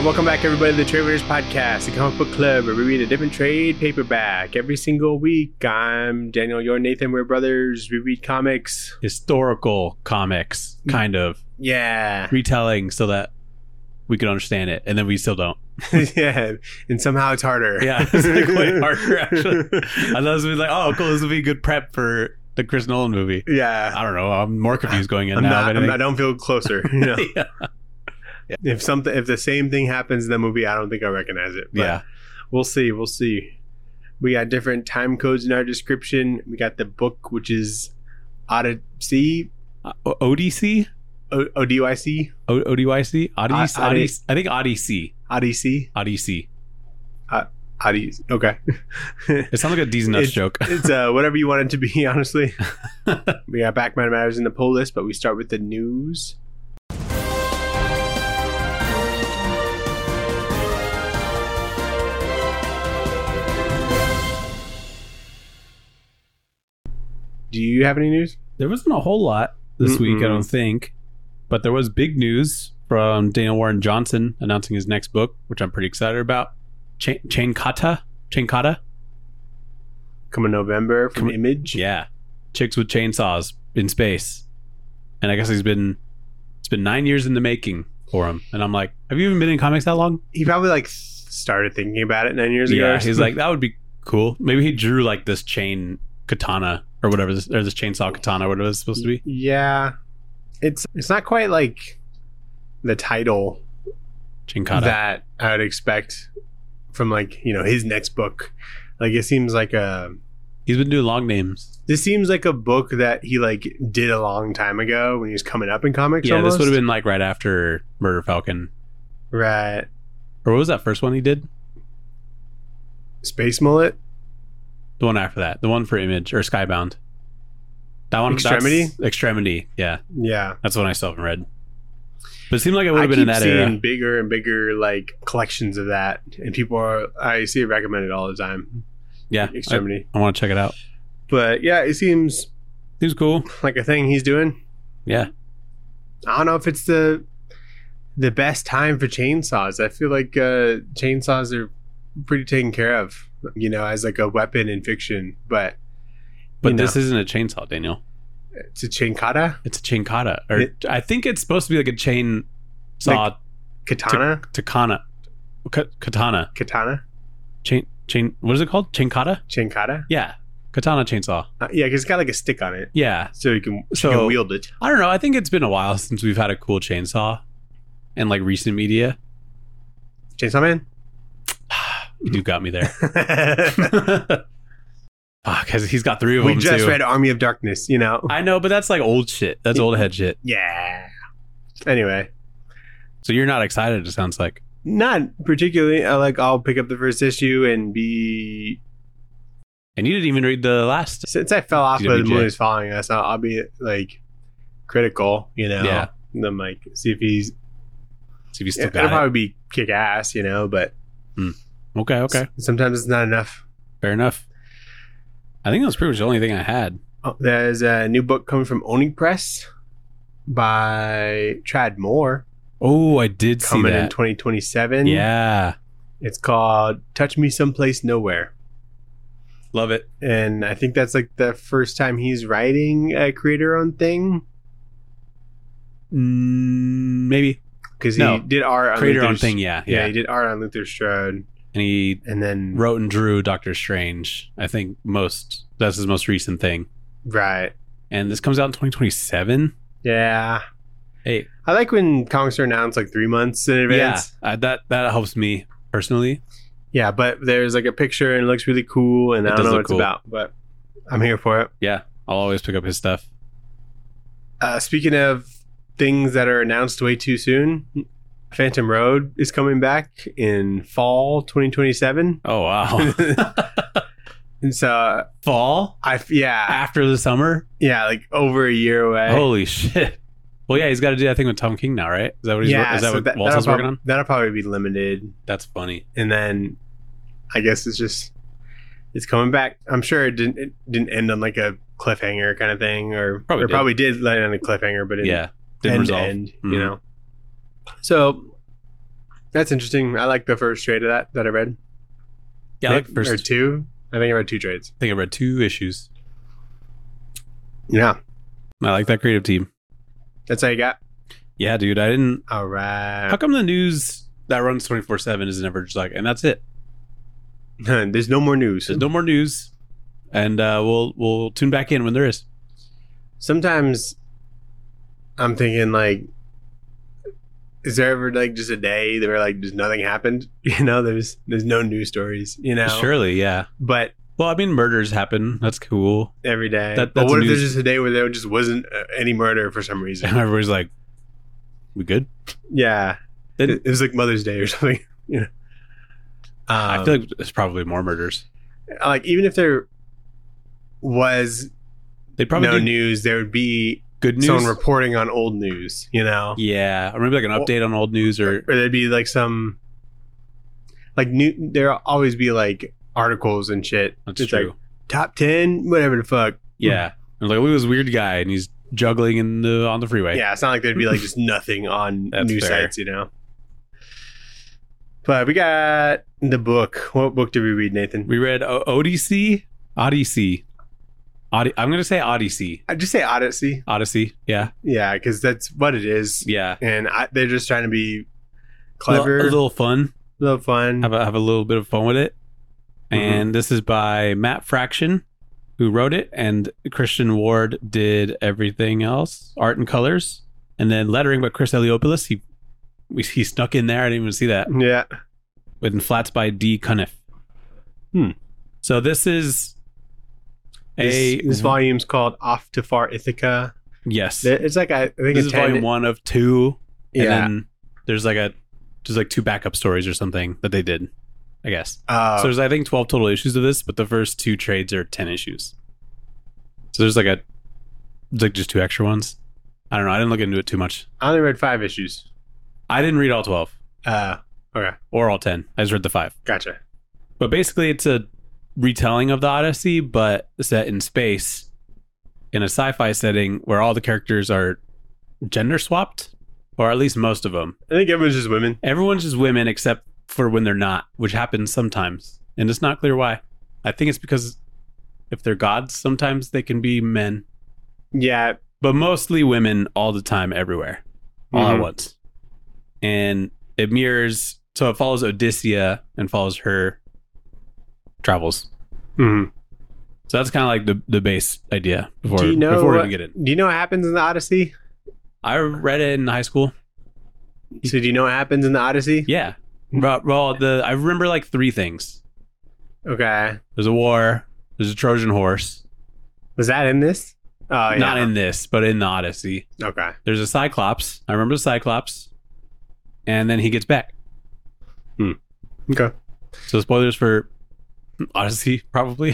Welcome back, everybody, to the Trade Raiders Podcast, the comic book club where we read a different trade paperback every single week. I'm Daniel, you're Nathan. We're brothers. We read comics. Historical comics, kind of. Yeah. Retelling so that we can understand it, and then we still don't. Yeah, and somehow it's harder. Yeah, it's like way harder, actually. I thought this would be like, oh, cool, this would be good prep for the Chris Nolan movie. Yeah. I don't know. I'm more confused going in I'm now. not, I don't feel closer. You know? Yeah. If the same thing happens in the movie, I don't think I recognize it. But Yeah. We'll see. We got different time codes in our description. We got the book, which is Odyssey. ODC? ODYC? ODYC? Odyssey. I think Odyssey. Odyssey. Odyssey. Odyssey. Okay. It sounds like a D's Nuts joke. It's whatever you want it to be, honestly. We got Backman Matters in the poll list, but we start with the news. Do you have any news? There wasn't a whole lot this week, I don't think. But there was big news from Daniel Warren Johnson announcing his next book, which I'm pretty excited about. Chain Kata? Coming November from Image. Yeah. Chicks with chainsaws in space. And I guess it's been 9 years in the making for him. And I'm like, have you even been in comics that long? He probably started thinking about it 9 years ago. Yeah, he's like, that would be cool. Maybe he drew like this chain katana or whatever, this chainsaw katana, whatever it's supposed to be. Yeah. It's not quite like the title Chinkata that I would expect from his next book. Like it seems like he's been doing long names. This seems like a book that he did a long time ago when he was coming up in comics. Yeah, almost. This would have been like right after Murder Falcon. Right. Or what was that first one he did? Space Mullet? The one after that. The one for Image or Skybound. That one. Extremity? Extremity, yeah. Yeah. That's one I still haven't read. But it seemed like it would have been in that era. I keep seeing bigger and bigger collections of that. And I see it recommended all the time. Yeah. Extremity. I want to check it out. But yeah, it seems cool. Like a thing he's doing. Yeah. I don't know if it's the best time for chainsaws. I feel like chainsaws are pretty taken care of, as like a weapon in fiction. But this isn't a chainsaw, Daniel. It's a chainkata? It's a chainkata. I think it's supposed to be like a chain saw. Like katana? Katana. Katana? Chain. What is it called? Chainkata? Chainkata? Yeah. Katana chainsaw. Yeah, because it's got like a stick on it. Yeah. So you can wield it. I don't know. I think it's been a while since we've had a cool chainsaw in recent media. Chainsaw Man? You got me there. Because he's got 3 of them. We just read Army of Darkness, I know, but that's old shit. That's old head shit. Yeah. Anyway. So you're not excited, it sounds like. Not particularly. I'll pick up the first issue and be... And you didn't even read the last. Since I fell off, but the movie's following us, I'll be critical, Yeah. And I'm see if he's still got it. It'll probably be kick ass, but... Okay. Sometimes it's not enough. Fair enough. I think that was pretty much the only thing I had. Oh, there's a new book coming from Oni Press by Tradd Moore. Oh, I did see that. Coming in 2027. Yeah. It's called Touch Me Someplace Nowhere. Love it. And I think that's the first time he's writing a creator-owned thing. Maybe. Because he did art on creator-owned thing, yeah. Yeah, he did art on Luther Strode. And then wrote and drew Doctor Strange. I think that's his most recent thing. Right. And this comes out in 2027. Yeah. Hey, I like when comics are announced 3 months in advance. Yeah, that helps me personally. Yeah, but there's a picture and it looks really cool, and I don't know what it's about, but I'm here for it. Yeah, I'll always pick up his stuff. Speaking of things that are announced way too soon, Phantom Road is coming back in fall 2027. Oh wow! And so fall? After the summer? Yeah, over a year away. Holy shit! Well, yeah, he's got to do that thing with Tom King now, right? Is that what what Walt's working on? That'll probably be limited. That's funny. And then I guess it's coming back. I'm sure it didn't end on a cliffhanger kind of thing, or probably did land on a cliffhanger, but it didn't resolve. end, you know. So That's interesting. I like the first trade of that I read. Yeah, I like the Or first. two. I think I read 2 trades. I think I read 2 issues. Yeah, I like that creative team. that's how you got. Yeah, dude. I didn't. All How right. come the news that runs 24/7 is never just like, and that's it? There's no more news. There's no more news, and we'll tune back in when there is. Sometimes I'm thinking like, is there ever like just a day where like just nothing happened? You know, there's no news stories. You know, Surely, yeah. but Well, I mean, murders happen. That's cool. every day. That's but what if news. there's just a day where there just wasn't any murder for some reason? And everybody's like, "We good?" Yeah, Then- it was like Mother's Day or something. You know, I feel like there's probably more murders. like even if there was They probably no do news, there would be good news. someone reporting on old news. You know, Yeah, or maybe like an update on old news, or or there'd be like some like new. There'll always be like articles and shit. that's It's true. like top 10, whatever the fuck. Yeah, and like, look at this weird guy, and he's juggling on the freeway. Yeah, it's not like there'd be like just nothing on That's news fair. sites, you know. But we got the book. What book did we read, Nathan? We read Odyssey. I'm gonna say Odyssey. I just say Odyssey. Odyssey. Yeah, Yeah, because that's what it is. yeah. And they're just trying to be clever, A little fun. little fun. Have a little bit of fun with it. And this is by Matt Fraction, who wrote it, and Christian Ward did everything else, art and colors, and then lettering by Chris Eliopoulos. He snuck in there. I didn't even see that. Yeah. With flats by D. Cuniff. So this is This volume's called Off to Far Ithaca. yes. It's like I think This it's is volume 1 of 2, and Yeah. then there's like 2 backup stories or something that they did, I guess. So there's I think 12 total issues of this, but the first 2 trades are 10 issues. So there's like just 2 extra ones. I don't know. I didn't look into it too much. I only read 5 issues. I didn't read all 12 Okay, or all 10. I just read the 5. gotcha. But basically, it's a retelling of the Odyssey, but set in space in a sci-fi setting where all the characters are gender swapped, or at least most of them. I think everyone's just women. Everyone's just women except for when they're not, which happens sometimes. And it's not clear why. I think it's because if they're gods, sometimes they can be men. Yeah, But mostly women all the time, everywhere. All at Mhm. once. And it mirrors, so it follows Odyssea and follows her travels. hmm So that's kind of like the base idea before, Do you know? before we what- even get it. Do you know what happens in the Odyssey? I read it in high school. So do you know what happens in the Odyssey? Yeah. Well, I remember like 3 things. Okay. There's a war. There's a Trojan horse. Was that in this? Oh, yeah. Not in this, but in the Odyssey. Okay. There's a Cyclops. I remember the Cyclops. And then he gets back. Okay. So spoilers for Odyssey, probably.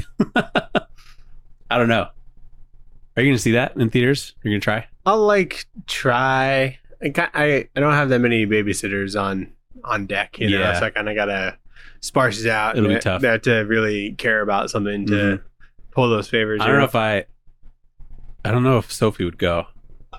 I don't know. Are you going to see that in theaters? Are you going to try? I'll like try. I don't have that many babysitters on deck, you know, Yeah. so I kind of gotta sparse it out. It'll be and tough. They have to really care about something to Mhm. pull those favors. I you don't know if I don't know if Sophie would go.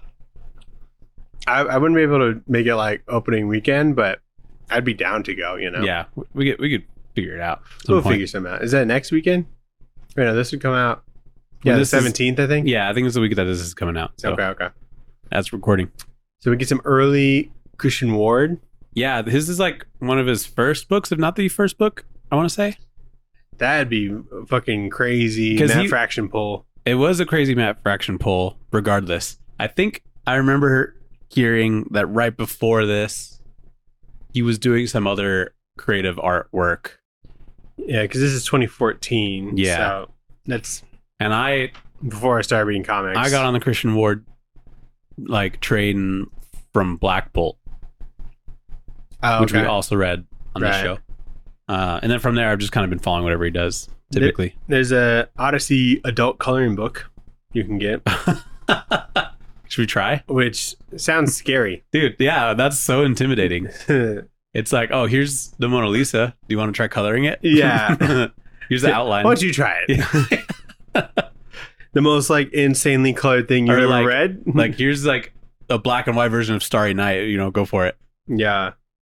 I wouldn't be able to make it like opening weekend, but I'd be down to go. You know, Yeah, we could figure it out. at some we'll point. figure something out. Is that next weekend? Wait, no, this would come out. Well, Yeah, the this is- 17th, I think. Yeah, I think this is the week that this is coming out. So Okay. that's recording. So we get some early Christian Ward. Yeah, his is like one of his first books, if not the first book, I want to say. That'd be fucking crazy. 'Cause Matt he- Fraction pull. It was a crazy Matt Fraction pull, regardless. I think I remember hearing that right before this, he was doing some other creative artwork. Yeah, because this is 2014. Yeah. So that's And I before I started reading comics. got on the Christian Ward like train from Black Bolt, oh, which okay. we also read on the Right. show. And then from there, I've just kind of been following whatever he does, typically. There's a Odyssey adult coloring book you can get, Should we try? which sounds scary. Dude, yeah, that's so intimidating. It's like, oh, here's the Mona Lisa. Do you want to try coloring it? Yeah. Here's the outline. Why don't you try it? The most like insanely colored thing you've Or, ever like- read. Like, here's like a black and white version of Starry Night. You know, go for it. yeah.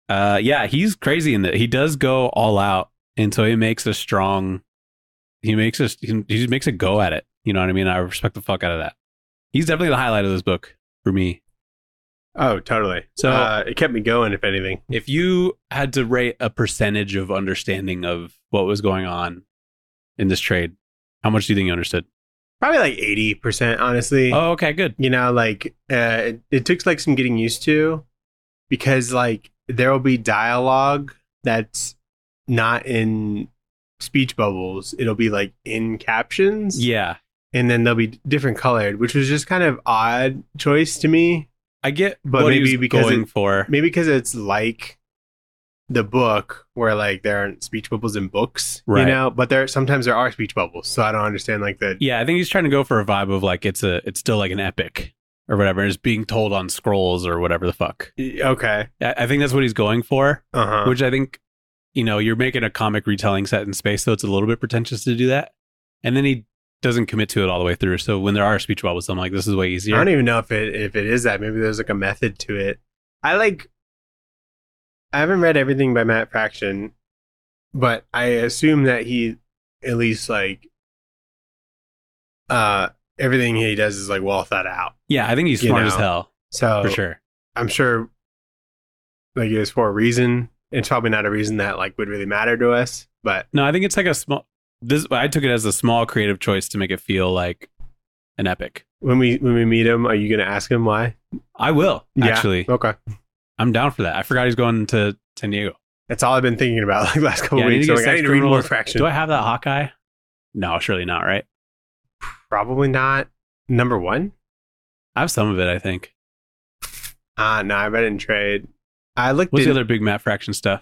Yeah, he's crazy in that. He does go all out, and so he makes a strong. He makes a go at it. You know what I mean? I respect the fuck out of that. He's definitely the highlight of this book for me. Oh, totally. So it kept me going, if anything. If you had to rate a percentage of understanding of what was going on in this trade, how much do you think you understood? Probably like 80%, honestly. Oh, okay, good. You know, like it took like some getting used to, because like there will be dialogue that's not in speech bubbles. It'll be like in captions. Yeah. And then they'll be different colored, which was just kind of odd choice to me. I get but what maybe he was because going for. Maybe because it's like the book where like there aren't speech bubbles in books, Right. you know, but sometimes there are speech bubbles. So I don't understand like the Yeah, I think he's trying to go for a vibe of like it's still like an epic or whatever. It's being told on scrolls or whatever the fuck. Okay. I think that's what he's going for, Uh-huh. which I think, you know, you're making a comic retelling set in space, so it's a little bit pretentious to do that. And then he doesn't commit to it all the way through. So when there are speech bubbles, I'm like, this is way easier. I don't even know if it is that. Maybe there's like a method to it. I haven't read everything by Matt Fraction, but I assume that he at least like everything he does is like well thought out. Yeah, I think he's smart as hell. So For sure. I'm sure like it was for a reason. It's probably not a reason that like would really matter to us, but No, I think it's like a small. I took it as a small creative choice to make it feel like an epic. when we meet him, are you going to ask him why? I will actually. Okay. I'm down for that. I forgot he's going to San Diego. That's all I've been thinking about like the last couple Yeah, I need weeks. to So get like, I Sex need to read more Criminals. Fraction. Do I have that Hawkeye? No, surely not. Right? Probably not number one. I have some of it. I think. No, I read it in trade. I looked What's at the other big Matt Fraction stuff?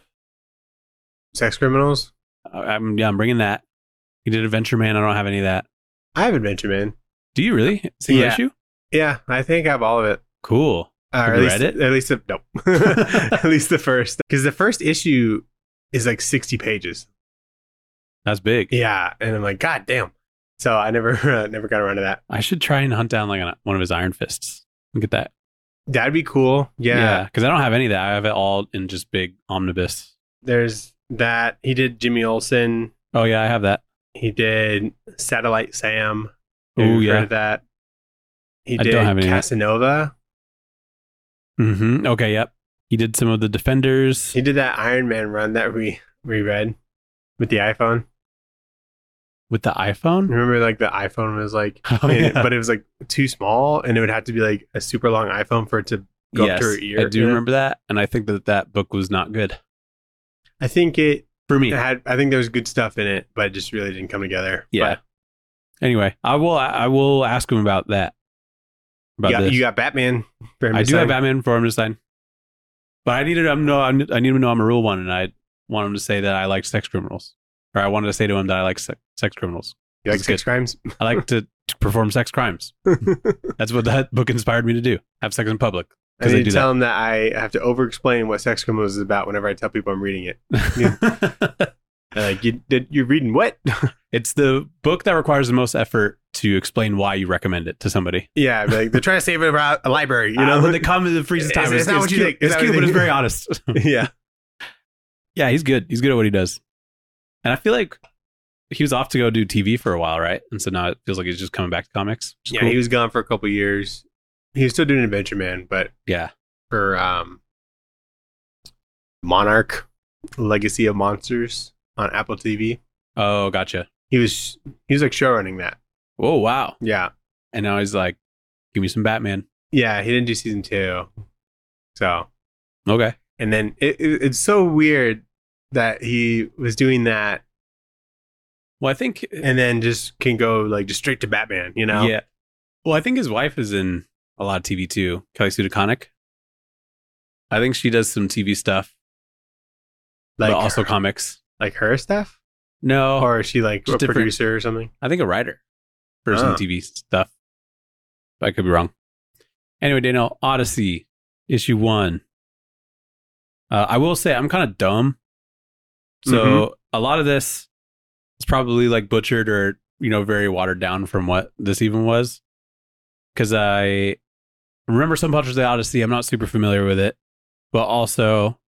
Sex Criminals. I'm bringing that. He did Adventure Man. I don't have any of that. I have Adventure Man. Do you really? Single Yeah. issue? Yeah, I think I have all of it. Cool. Or Have at you least, read it? At least no. At least the first, because the first issue is like 60 pages. That's big. Yeah, and I'm like, God damn. So I never got around to that. I should try and hunt down like one of his Iron Fists. Look at that. That'd be cool. Yeah. Because I don't have any of that. I have it all in just big omnibus. There's that. He did Jimmy Olsen. Oh yeah, I have that. He did Satellite Sam. Oh, Have you yeah. heard of that? He I did don't have any of that. Casanova. Mm-hmm. Okay, yep. He did some of the Defenders. He did that Iron Man run that we read with the iPhone. With the iPhone? Remember, like the iPhone was like, Oh, yeah. but it was like too small, and it would have to be like a super long iPhone for it to go up Yes, to her ear. I do you know? remember that. And I think that book was not good. I think it For me. had. I think there was good stuff in it, but it just really didn't come together. Yeah. Anyway, I will ask him about that. About But this. you got Batman. For him I to do sign. have Batman for him to sign. But I need him to know I'm a real one, and I want him to say that I like sex criminals. Or I wanted to say to him that I like sex criminals. You like That's sex crimes? I like to perform sex crimes. That's what that book inspired me to do. Have sex in public. I 'Cause need I do to tell him that I have to over-explain what Sex Criminals is about whenever I tell people I'm reading it. They're like, you're reading what? It's the book that requires the most effort to explain why you recommend it to somebody. Yeah, like they're trying to save it about a library, you know? when they come, it freezes time. It's not what you cute. think. It's It's not cute, what but you it's very think. honest. Yeah. Yeah, he's good. He's good at what he does. And I feel like he was off to go do TV for a while, right? And so now it feels like he's just coming back to comics. which is Yeah, cool. he was gone for a couple years. He was still doing Adventure Man, but Yeah. for Monarch Legacy of Monsters on Apple TV, Oh, gotcha. he was like show running that. Oh, wow. Yeah. And now he's like, give me some Batman. Yeah, he didn't do season 2. So, Okay. and then it's so weird that he was doing that Well, I think and then just can go like just straight to Batman, you know? Yeah. Well, I think his wife is in a lot of TV too. Kelly Sue DeConnick. I think she does some TV stuff, Like but also her, comics. like her stuff? No, Or is she like Just a different. producer or something? I think a writer for some Oh. TV stuff. But I could be wrong. Anyway, Daniel, Odyssey, issue 1. I will say I'm kind of dumb. So a lot of this is probably like butchered or, very watered down from what this even was. Because I remember some parts of the Odyssey. I'm not super familiar with it. But also,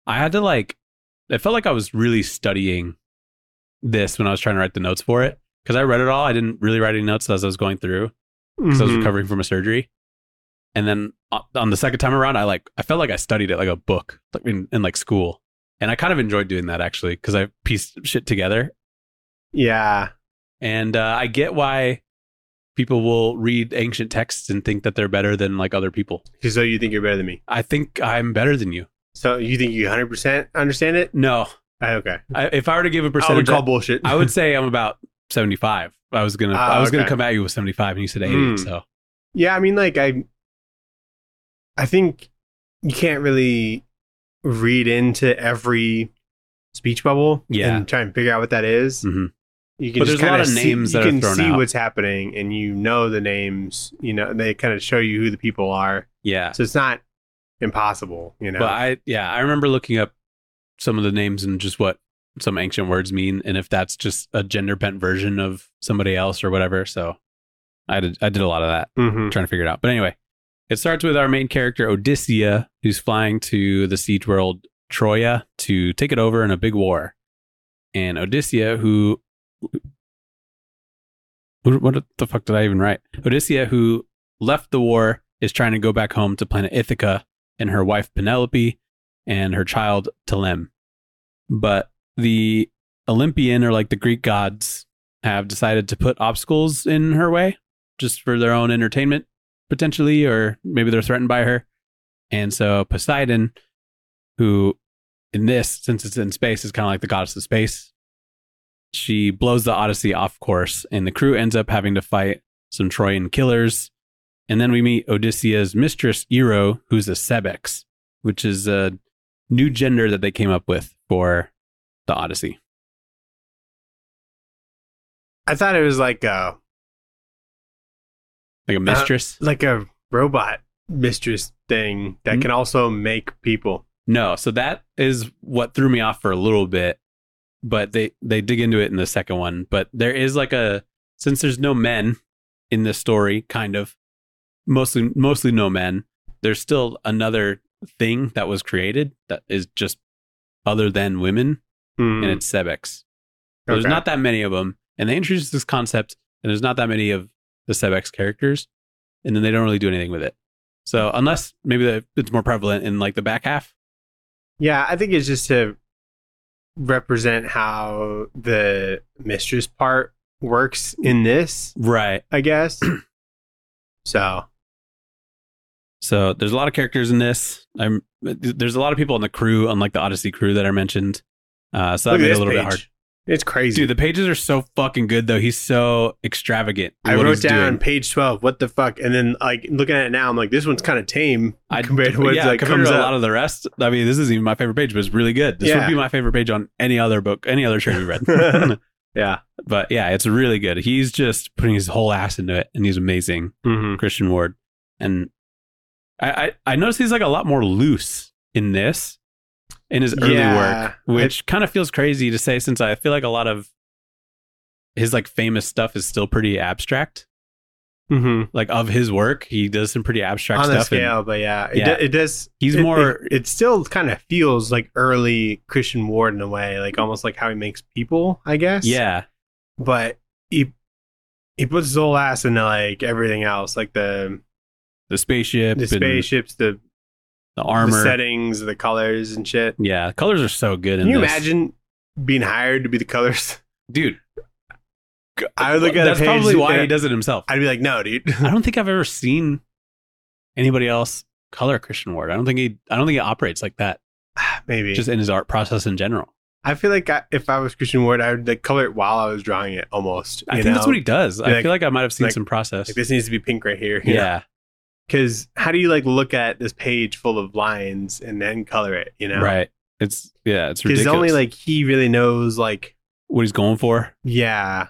I had to it felt like I was really studying this when I was trying to write the notes for it. Because I read it all. I didn't really write any notes as I was going through because I was recovering from a surgery. And then on the second time around, I felt like I studied it like a book in like school. And I kind of enjoyed doing that actually because I pieced shit together. Yeah. And I get why people will read ancient texts and think that they're better than like other people. So you think you're better than me? I think I'm better than you. So you think you 100% understand it? No. Okay. If I were to give a percentage, I would call bullshit. I would say I'm about 75. I was gonna come at you with 75, and you said 80. So yeah, I mean, like I think you can't really read into every speech bubble and try and figure out what that is. Mm-hmm. You can but there's a lot of names that are thrown out. You can see what's happening, and you know the names. You know, they kind of show you who the people are. Yeah. So it's not impossible. You know. But I remember looking up some of the names and just what some ancient words mean, and if that's just a gender bent version of somebody else or whatever. So I did a lot of that, trying to figure it out. But anyway, it starts with our main character Odysseia, who's flying to the siege world Troia to take it over in a big war. And Odysseia, what the fuck did I even write? Odysseia, who left the war, is trying to go back home to planet Ithaca and her wife Penelope and her child Telem. But the Olympian, or like the Greek gods, have decided to put obstacles in her way just for their own entertainment, potentially, or maybe they're threatened by her. And so Poseidon, who in this, since it's in space, is kind of like the goddess of space, she blows the Odyssey off course, and the crew ends up having to fight some Trojan killers. And then we meet Odyssea's mistress, Ero, who's a Sebex, which is a new gender that they came up with for the Odyssey. I thought it was like a mistress? Like a robot mistress thing that can also make people. No, so that is what threw me off for a little bit. But they dig into it in the second one. But there is since there's no men in this story, kind of, mostly no men, there's still another thing that was created that is just other than women, and it's Sebex. There's not that many of them, and they introduced this concept, and there's not that many of the Sebex characters, and then they don't really do anything with it. So unless maybe it's more prevalent in like the back half. Yeah, I think it's just to represent how the mistress part works in this, right? I guess. So there's a lot of characters in this. There's a lot of people on the crew, unlike the Odyssey crew that I mentioned. So that made it a little bit hard. It's crazy. Dude, the pages are so fucking good, though. He's so extravagant. I wrote down page 12, what the fuck? And then, like, looking at it now, I'm like, this one's kind of tame compared to what compared to a lot of the rest. I mean, this isn't even my favorite page, but it's really good. This would be my favorite page on any other book, any other trade we read. Yeah. But yeah, it's really good. He's just putting his whole ass into it, and he's amazing. Christian Ward. And I noticed he's like a lot more loose in this. In his early work, which kind of feels crazy to say, since I feel like a lot of his like famous stuff is still pretty abstract. Like of his work, he does some pretty abstract stuff on the scale, but it does. It still kind of feels like early Christian Ward in a way, like almost like how he makes people, I guess. Yeah, but he puts his whole ass into like everything else, like the spaceships, the armor, the settings, the colors and shit. Yeah, colors are so good. Can you imagine being hired to be the colors? Dude, I would look at that's probably why he does it himself. I'd be like, no, dude. I don't think I've ever seen anybody else color Christian Ward. I don't think he operates like that. Maybe just in his art process in general. I feel like if I was Christian Ward, I would like color it while I was drawing it. Almost, I think that's what he does. I feel like I might have seen some process. Like, this needs to be pink right here. Yeah. Because how do you like look at this page full of lines and then color it? You know, right? It's ridiculous. Because only like he really knows like what he's going for. Yeah.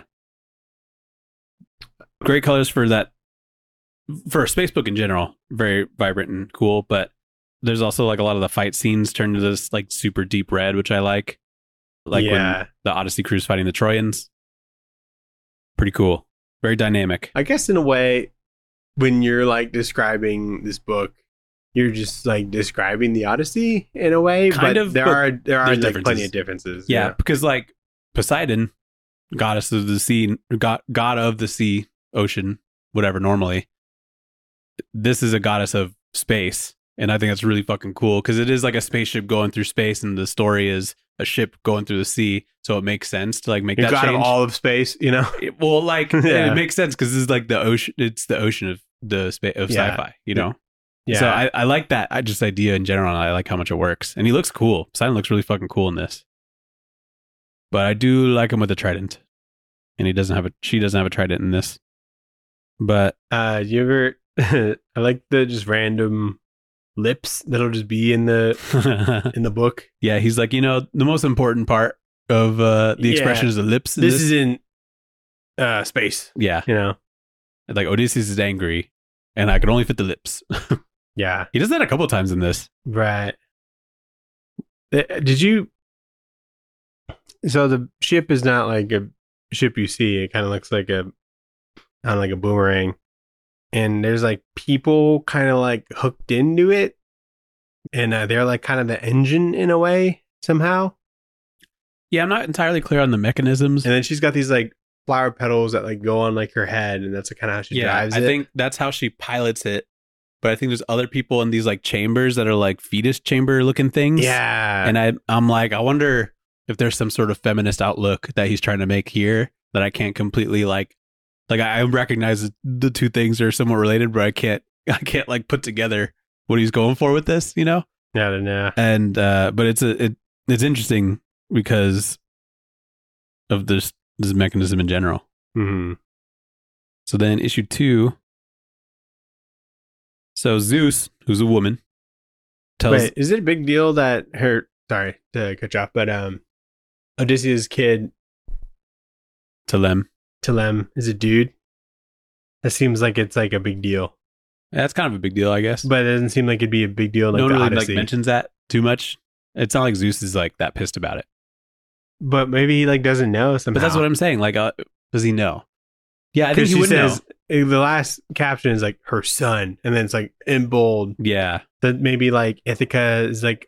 Great colors for that. For a space book in general, very vibrant and cool. But there's also like a lot of the fight scenes turn to this like super deep red, which I like. Like when the Odyssey crew's fighting the Trojans. Pretty cool. Very dynamic. I guess in a way, when you're like describing this book, you're just like describing the Odyssey in a way, Kind but of, there but are like differences. plenty of differences. Yeah, because like Poseidon, goddess of the sea, god of the sea, ocean, whatever. Normally, this is a goddess of space, and I think that's really fucking cool because it is like a spaceship going through space, and the story is a ship going through the sea, so it makes sense to like make that god change. of all of space, you know. Well, like Yeah. it makes sense because this is like the ocean. It's the ocean of the space of Yeah. sci-fi, you know. Yeah, So I like that. I just idea in general, and I like how much it works. And he looks cool. Poseidon looks really fucking cool in this. But I do like him with a trident, and she doesn't have a trident in this. But you ever? I like the just random lips that'll just be in the book. yeah, he's like, the most important part of the expression is the lips. This is in space. Yeah, You know. like Odysseus is angry, and I could only fit the lips. Yeah. He does that a couple times in this. Right. Did you? So the ship is not like a ship you see. It kind of looks like like a boomerang, and there's like people kind of like hooked into it, and they're like kind of the engine in a way somehow. Yeah, I'm not entirely clear on the mechanisms. And then she's got these like flower petals that like go on like her head, and that's kind of how she drives it. I think that's how she pilots it. But I think there's other people in these like chambers that are like fetus chamber looking things. Yeah. And I'm like, I wonder if there's some sort of feminist outlook that he's trying to make here that I can't completely like I recognize the two things are somewhat related, but I can't like put together what he's going for with this, you know? I don't know. And but it's interesting because of this mechanism in general. Mm-hmm. So then issue 2. So Zeus, who's a woman, tells... Wait, is it a big deal that sorry to cut you off, but Odysseus' kid Telem is a dude? That seems like it's like a big deal. That's kind of a big deal, I guess. But it doesn't seem like it'd be a big deal. Like no one the really Odyssey. like mentions that too much. It's not like Zeus is like that pissed about it. But maybe he like doesn't know somehow. But that's what I'm saying. Like, does he know? Yeah, I think he she would says know. the last caption is like her son, and then it's like in bold Yeah, that maybe like Ithaca is like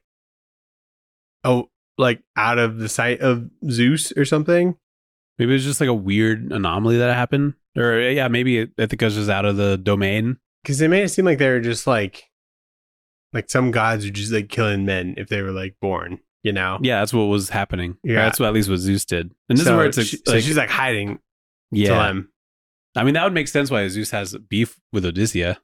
like out of the sight of Zeus or something. maybe it's just like a weird anomaly that happened, or yeah, maybe Ithaca's just out of the domain. Because they made it seem like they were just like some gods are just like killing men if they were like born, you know? Yeah, that's what was happening. Yeah. That's what at least what Zeus did. And this is where it's so she's like hiding. yeah. Telem. I mean, that would make sense why Zeus has beef with Odysseus.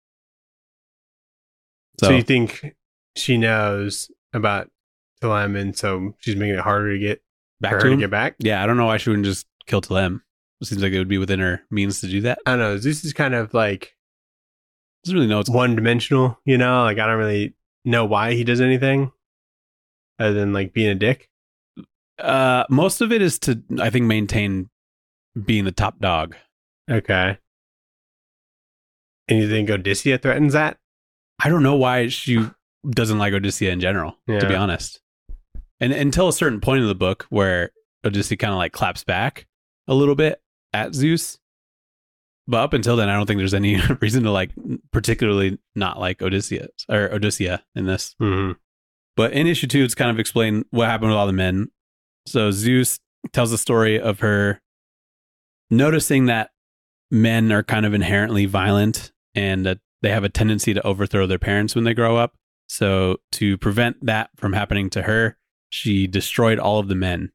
So you think she knows about Telem, and so she's making it harder to get back for to her him? to get back? Yeah, I don't know why she wouldn't just kill Telem. It seems like it would be within her means to do that. I don't know. Zeus is kind of like Doesn't really know what's one dimensional, you know? Like I don't really know why he does anything other than like being a dick. most of it is to, I think, maintain being the top dog. Okay. And you think Odysseus threatens that? I don't know why she doesn't like Odysseus in general, to be Yeah. honest. And until a certain point in the book where Odysseus kind of like claps back a little bit at Zeus. But up until then, I don't think there's any reason to like particularly not like Odysseus in this. Mm-hmm. But in issue 2, it's kind of explained what happened with all the men. So Zeus tells the story of her noticing that men are kind of inherently violent and that they have a tendency to overthrow their parents when they grow up. So to prevent that from happening to her, she destroyed all of the men.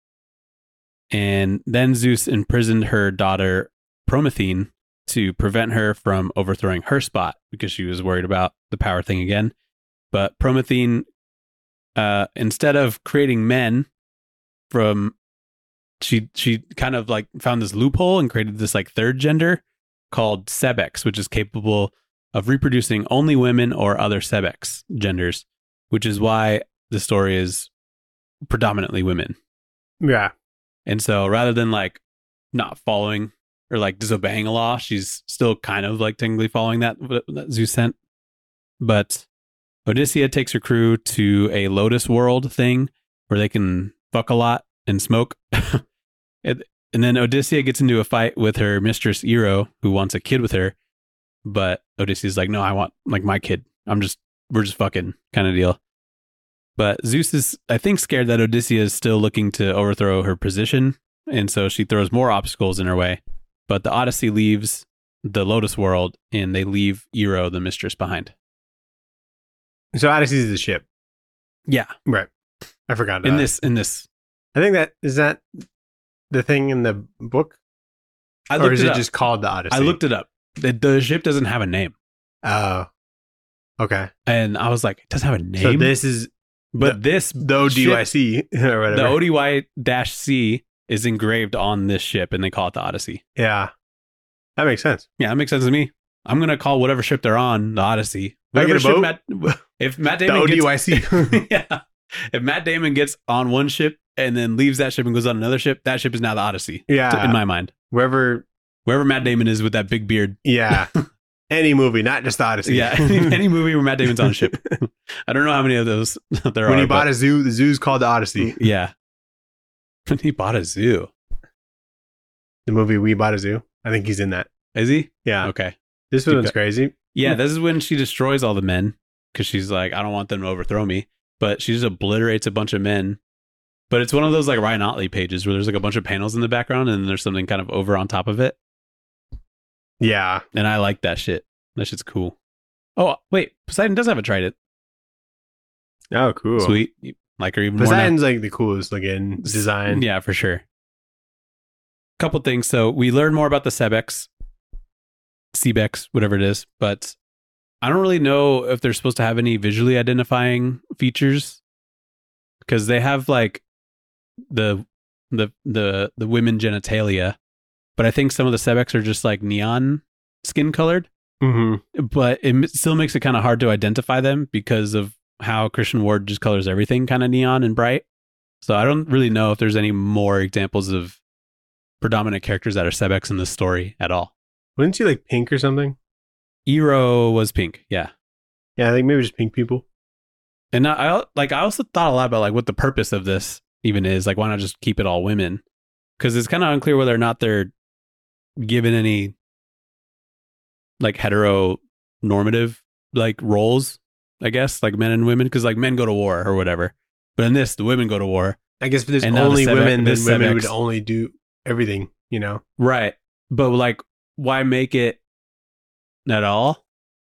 And then Zeus imprisoned her daughter Promethean to prevent her from overthrowing her spot because she was worried about the power thing again. But Promethean, instead of creating men from, she kind of like found this loophole and created this like third gender called Sebex, which is capable of reproducing only women or other Sebex genders, which is why the story is predominantly women. Yeah. And so rather than like not following or like disobeying a law, she's still kind of like technically following that Zeus sent. But Odysseus takes her crew to a Lotus World thing where they can fuck a lot and smoke. And then Odysseus gets into a fight with her mistress Ero, who wants a kid with her. But Odysseus is like, no, I want like my kid. we're just fucking kind of deal. But Zeus is, I think, scared that Odysseia is still looking to overthrow her position, and so she throws more obstacles in her way. But the Odyssey leaves the Lotus world, and they leave Ero, the mistress, behind. So Odyssey is the ship. Yeah, right. I forgot. In this, I think that is that the thing in the book, or is it just called the Odyssey? I looked it up. The ship doesn't have a name. Oh, okay. And I was like, it doesn't have a name. So this is, but the ODYC or whatever. The ODY-C is engraved on this ship, and they call it the Odyssey. Yeah, that makes sense. Yeah, that makes sense to me. I'm gonna call whatever ship they're on the Odyssey. If Matt Damon the ODYC, yeah. If Matt Damon gets on one ship and then leaves that ship and goes on another ship, that ship is now the Odyssey. Yeah, in my mind, wherever Matt Damon is with that big beard. Yeah, any movie, not just the Odyssey. Yeah, any movie where Matt Damon's on a ship. I don't know how many of those there are. When he bought a zoo, the zoo's called the Odyssey. Yeah, when he bought a zoo. The movie We Bought a Zoo. I think he's in that. Is he? Yeah. Okay. This one's crazy. Yeah, this is when she destroys all the men because she's like, I don't want them to overthrow me. But she just obliterates a bunch of men. But it's one of those like Ryan Otley pages where there's like a bunch of panels in the background and there's something kind of over on top of it. Yeah. And I like that shit. That shit's cool. Oh, wait. Poseidon does have a trident. Oh, cool. Sweet. You like her even Poseidon's more now? Like the coolest looking design. Yeah, for sure. Couple things. So we learn more about the Sebex, whatever it is, but I don't really know if they're supposed to have any visually identifying features because they have like the women genitalia, but I think some of the Sebex are just like neon skin colored. Mm-hmm. But it still makes it kind of hard to identify them because of how Christian Ward just colors everything kind of neon and bright. So I don't really know if there's any more examples of predominant characters that are Sebex in this story at all. Wasn't she like pink or something? Ero was pink, yeah. Yeah, I think maybe just pink people. And I also thought a lot about like what the purpose of this even is. Like, why not just keep it all women? Because it's kind of unclear whether or not they're given any like heteronormative like roles, I guess, like men and women. Because like men go to war or whatever, but in this, the women go to war. I guess if there's only women, then women would only do everything, you know? Right. But like, why make it at all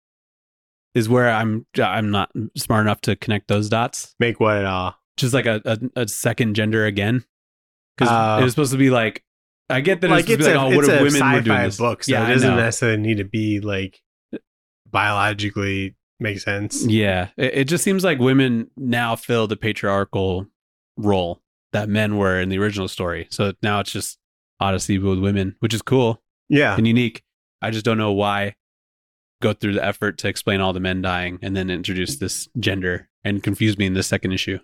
is where I'm not smart enough to connect those dots. Make what at all? Just like a second gender again. Because it was supposed to be like, I get that like it's supposed to be like, oh, what if women were doing this? Book, so yeah, it doesn't necessarily need to be like biologically make sense. Yeah. It just seems like women now fill the patriarchal role that men were in the original story. So now it's just Odyssey with women, which is cool. Yeah. And unique. I just don't know why go through the effort to explain all the men dying and then introduce this gender and confuse me in this second issue.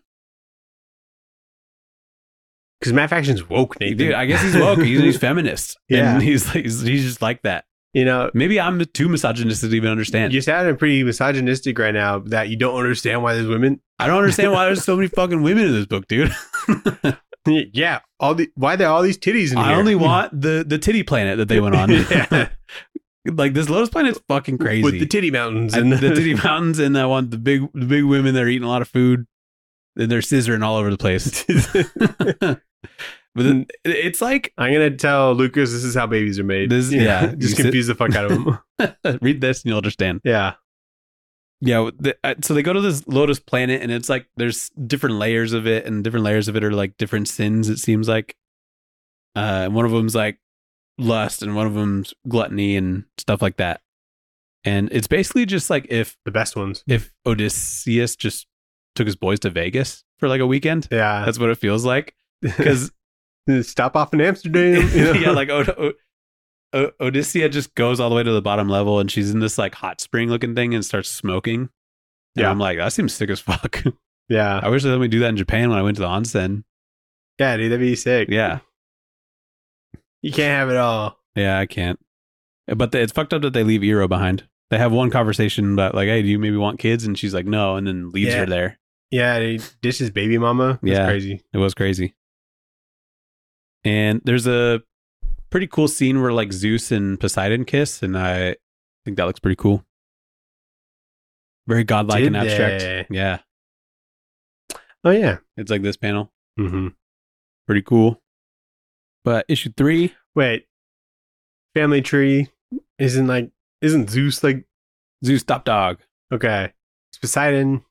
Because Matt Faction's woke, Nathan. Dude, I guess he's woke. He's feminist. Yeah. And he's just like that. You know, maybe I'm too misogynistic to even understand. You're sounding pretty misogynistic right now that you don't understand why there's women. I don't understand why there's so many fucking women in this book, dude. Yeah. Why there are all these titties in here? I only want the titty planet that they went on. Yeah. Like this Lotus planet's fucking crazy. With the titty mountains. And the titty mountains, and I want the big women that are eating a lot of food. And they're scissoring all over the place. But then it's like, I'm gonna tell Lucas this is how babies are made. Yeah, just confuse the fuck out of him. Read this and you'll understand. Yeah. So they go to this Lotus planet, and it's like there's different layers of it, and different layers of it are like different sins. It seems like, and one of them's like lust, and one of them's gluttony and stuff like that. And it's basically just like if the best ones, if Odysseus just took his boys to Vegas for like a weekend. Yeah, that's what it feels like. Because stop off in Amsterdam. You know? Yeah, like Odysseia just goes all the way to the bottom level, and she's in this like hot spring looking thing and starts smoking. And I'm like, that seems sick as fuck. Yeah, I wish they let me do that in Japan when I went to the onsen. Yeah, dude, that'd be sick. Yeah, you can't have it all. Yeah, I can't. But it's fucked up that they leave Ero behind. They have one conversation about like, hey, do you maybe want kids? And she's like, no, and then leaves her there. Yeah, he dishes baby mama. That's crazy. It was crazy. And there's a pretty cool scene where like Zeus and Poseidon kiss, and I think that looks pretty cool. Very godlike and Did abstract. they? Yeah. Oh yeah. It's like this panel. Mm-hmm. Pretty cool. But issue 3. Wait. Family tree isn't Zeus like Zeus top dog. okay? It's Poseidon.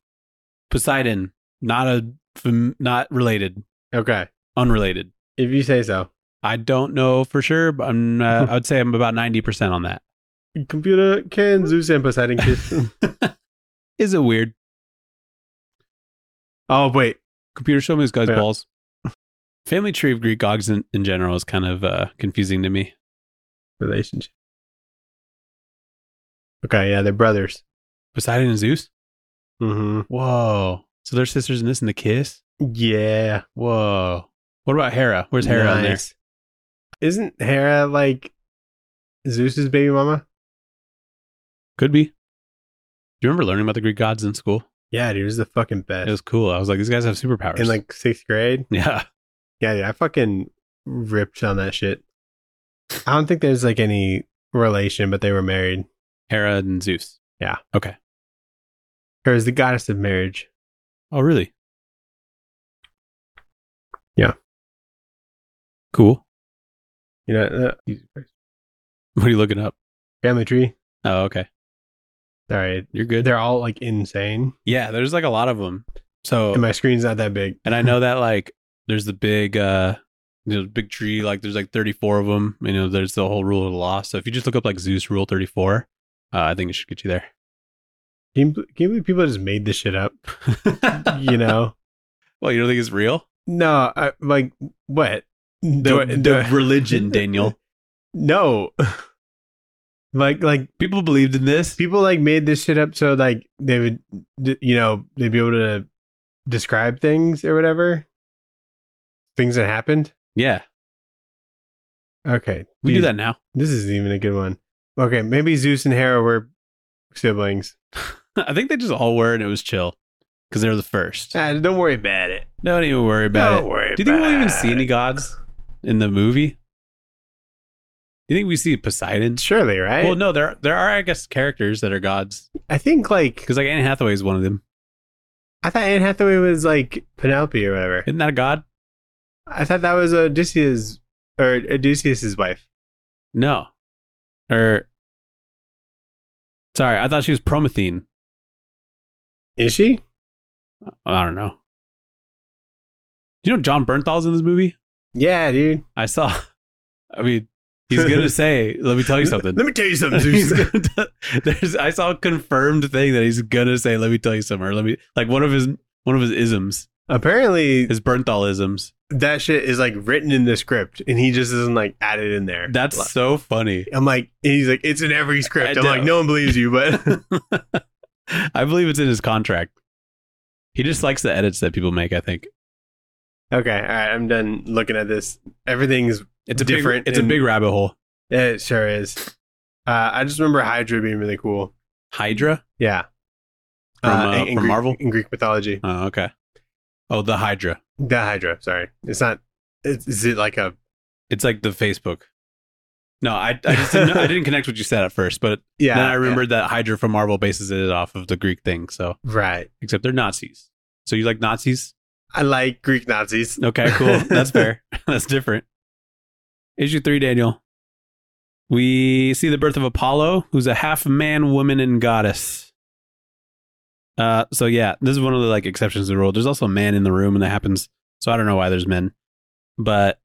Not related. Okay. Unrelated. If you say so. I don't know for sure, but I would say I'm about 90% on that. Computer, can Zeus and Poseidon kiss? Is it weird? Oh wait. Computer, show me this guy's Yeah. balls. Family tree of Greek gods in general is kind of confusing to me. Relationship. Okay, yeah, they're brothers. Poseidon and Zeus? Mm-hmm. Whoa. So they're sisters in this and the kiss? Yeah. Whoa. What about Hera? Where's Hera in there? Nice. Isn't Hera like Zeus's baby mama? Could be. Do you remember learning about the Greek gods in school? Yeah, dude, it was the fucking It best. was cool. I was like, these guys have superpowers. In like 6th grade. yeah. Yeah, dude, I fucking ripped on that shit. I don't think there's like any relation, but they were married. Hera and Zeus. Yeah. Okay. Hera's the goddess of marriage. Oh, really? Yeah. Cool. You know, What are you looking up? family tree. Oh, okay. Sorry, You're good. they're all like insane, Yeah, there's like a lot of them. So, and my screen's not that big. and I know that like there's the big, big tree. Like there's like 34 of them. You know, there's the whole rule of law. So if you just look up like Zeus rule 34, I think it should get you there. Can you believe people just made this shit up? You know? Well, you don't think it's real? No, like what? The religion, Daniel. No. like People believed in this. people like made this shit up so like they would, they'd be able to describe things or whatever. Things that happened. Yeah, Okay, we do that now. This isn't even a good one. Okay, maybe Zeus and Hera were siblings. I think they just all were, and it was chill because they were the first. Don't worry about it. Don't even worry about it. Don't worry. Do you think we'll even about see any it. gods in the movie? Do you think we see Poseidon? Surely, right? Well, no, there are, I guess, characters that are gods I think like because like Anne Hathaway is one of them. I thought Anne Hathaway was like Penelope or whatever. Isn't that a god? I thought that was Odysseus's wife. No, or sorry, I thought she was Promethean. Is she? I don't know. Do you know John Bernthal's in this movie? Yeah, dude. I saw. I mean, he's gonna say, "Let me tell you something." Let me tell you something, He's Zeus. I saw a confirmed thing that he's gonna say, "Let me tell you something," or let me like one of his isms, Apparently, his Bernthal isms. that shit is like written in the script, and he just doesn't like add it in there. That's so funny. I'm like, and he's like, it's in every script. I I'm like, know. no one believes you, but I believe it's in his contract. He just likes the edits that people make. I think okay, all right, I'm done looking at this. Everything's it's a different. It's a big rabbit hole. It sure is. I just remember Hydra being really cool. Hydra Yeah, from, in from Greek, Marvel. in Greek mythology. Oh, okay. Oh, the Hydra. The Hydra. Sorry, it's not. Is it like a? It's like the Facebook. No, I just didn't, I didn't connect what you said at first, but Yeah. then I remembered that Hydra from Marvel bases it off of the Greek thing. So Right. except they're Nazis. So you like Nazis? I like Greek Nazis. Okay, cool. That's fair. That's different. Issue 3, Daniel. We see the birth of Apollo, who's a half man, woman, and goddess. So yeah, this is one of the like exceptions to the rule. There's also a man in the room, and that happens. So I don't know why there's men, but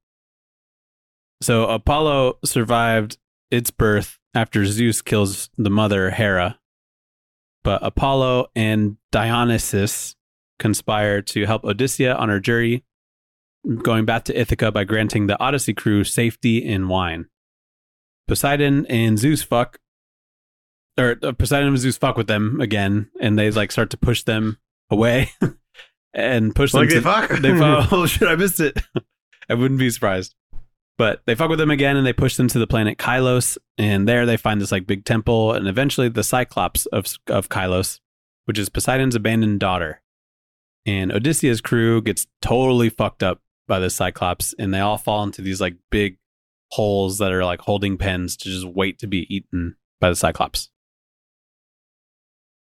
so Apollo survived its birth after Zeus kills the mother Hera, but Apollo and Dionysus conspire to help Odysseia on her journey, going back to Ithaca by granting the Odyssey crew safety and wine. Poseidon and Zeus fuck with them again, and they like start to push them away and push them. Like to, they fuck? They fuck. Oh shit! I missed it. I wouldn't be surprised. But they fuck with them again, and they push them to the planet Kylos, and there they find this like big temple, and eventually the Cyclops of Kylos, which is Poseidon's abandoned daughter. And Odysseia's crew gets totally fucked up by the Cyclops, and they all fall into these like big holes that are like holding pens to just wait to be eaten by the Cyclops.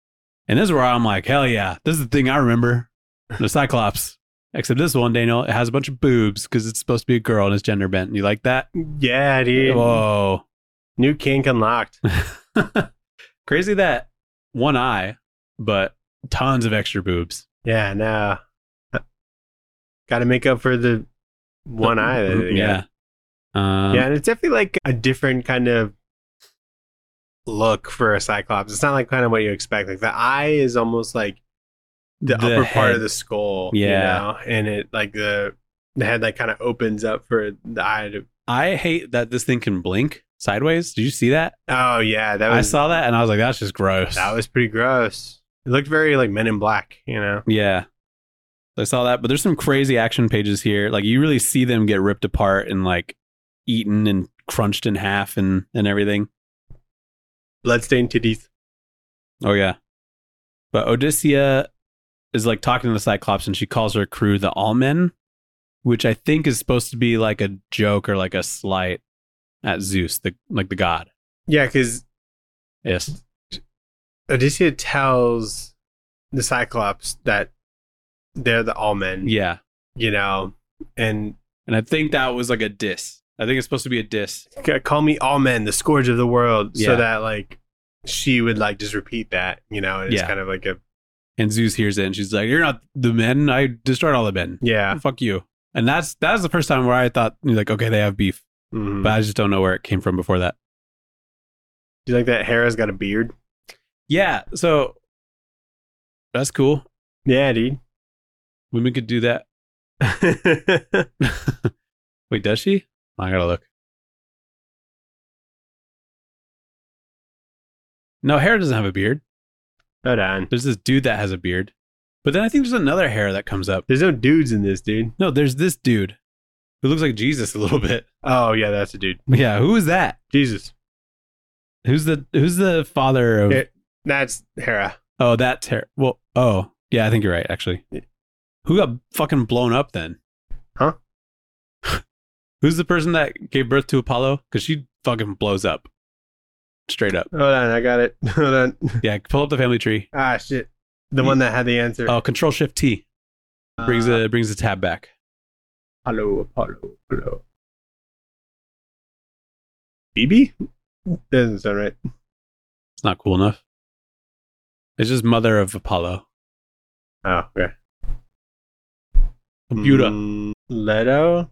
And this is where I'm like, hell yeah, this is the thing I remember. The Cyclops. Except this one, Daniel, it has a bunch of boobs because it's supposed to be a girl and it's gender bent. You like that? Yeah, dude. Whoa. New kink unlocked. Crazy that one eye, but tons of extra boobs. Yeah, no. Got to make up for the one eye. Yeah. Yeah, and it's definitely like a different kind of look for a Cyclops. It's not like kind of what you expect. Like the eye is almost like the upper head. part of the skull. Yeah. You know? And it like the head like kind of opens up for the eye to. I hate that this thing can blink sideways. Did you see that? Oh yeah, I saw that and I was like, that's just gross. That was pretty gross. It looked very like Men in Black, you know? Yeah. I saw that, but there's some crazy action pages here. Like you really see them get ripped apart and like eaten and crunched in half and everything. Bloodstained titties. Oh yeah. But Odysseia is like talking to the Cyclops and she calls her crew the All Men, which I think is supposed to be like a joke or like a slight at Zeus, the god. Yeah, because yes, Odysseia tells the Cyclops that they're the All Men. Yeah. You know, and I think that was like a diss. I think it's supposed to be a diss. Call me All Men, the scourge of the world, Yeah. so that like she would like just repeat that, you know, and it's Yeah. kind of like a And Zeus hears it and she's like, "You're not the men. I destroyed all the men. yeah. Fuck you." And that was the first time where I thought, like, okay, they have beef, Mhm. but I just don't know where it came from before that. Do you like that Hera's got a beard? Yeah, so that's cool. Yeah, dude. Women could do that. Wait, does she? I gotta look. No, Hera doesn't have a beard. Hold on. There's this dude that has a beard. But then I think there's another Hera that comes up. There's no dudes in this, dude. No, there's this dude who looks like Jesus a little bit. Oh yeah, that's a dude. Yeah, who is that? Jesus. Who's the father of? That's Hera. Oh, that's Hera. Well, oh yeah, I think you're right. Actually, Yeah. who got fucking blown up then? Huh? Who's the person that gave birth to Apollo? Because she fucking blows up, straight up. Hold on, I got it. Hold on. Yeah, pull up the family tree. Ah shit. The one that had the answer. Oh, Control Shift T brings the tab back. Apollo. BB? Doesn't sound right. It's not cool enough. It's just mother of Apollo. Oh, okay. Computer. Leto?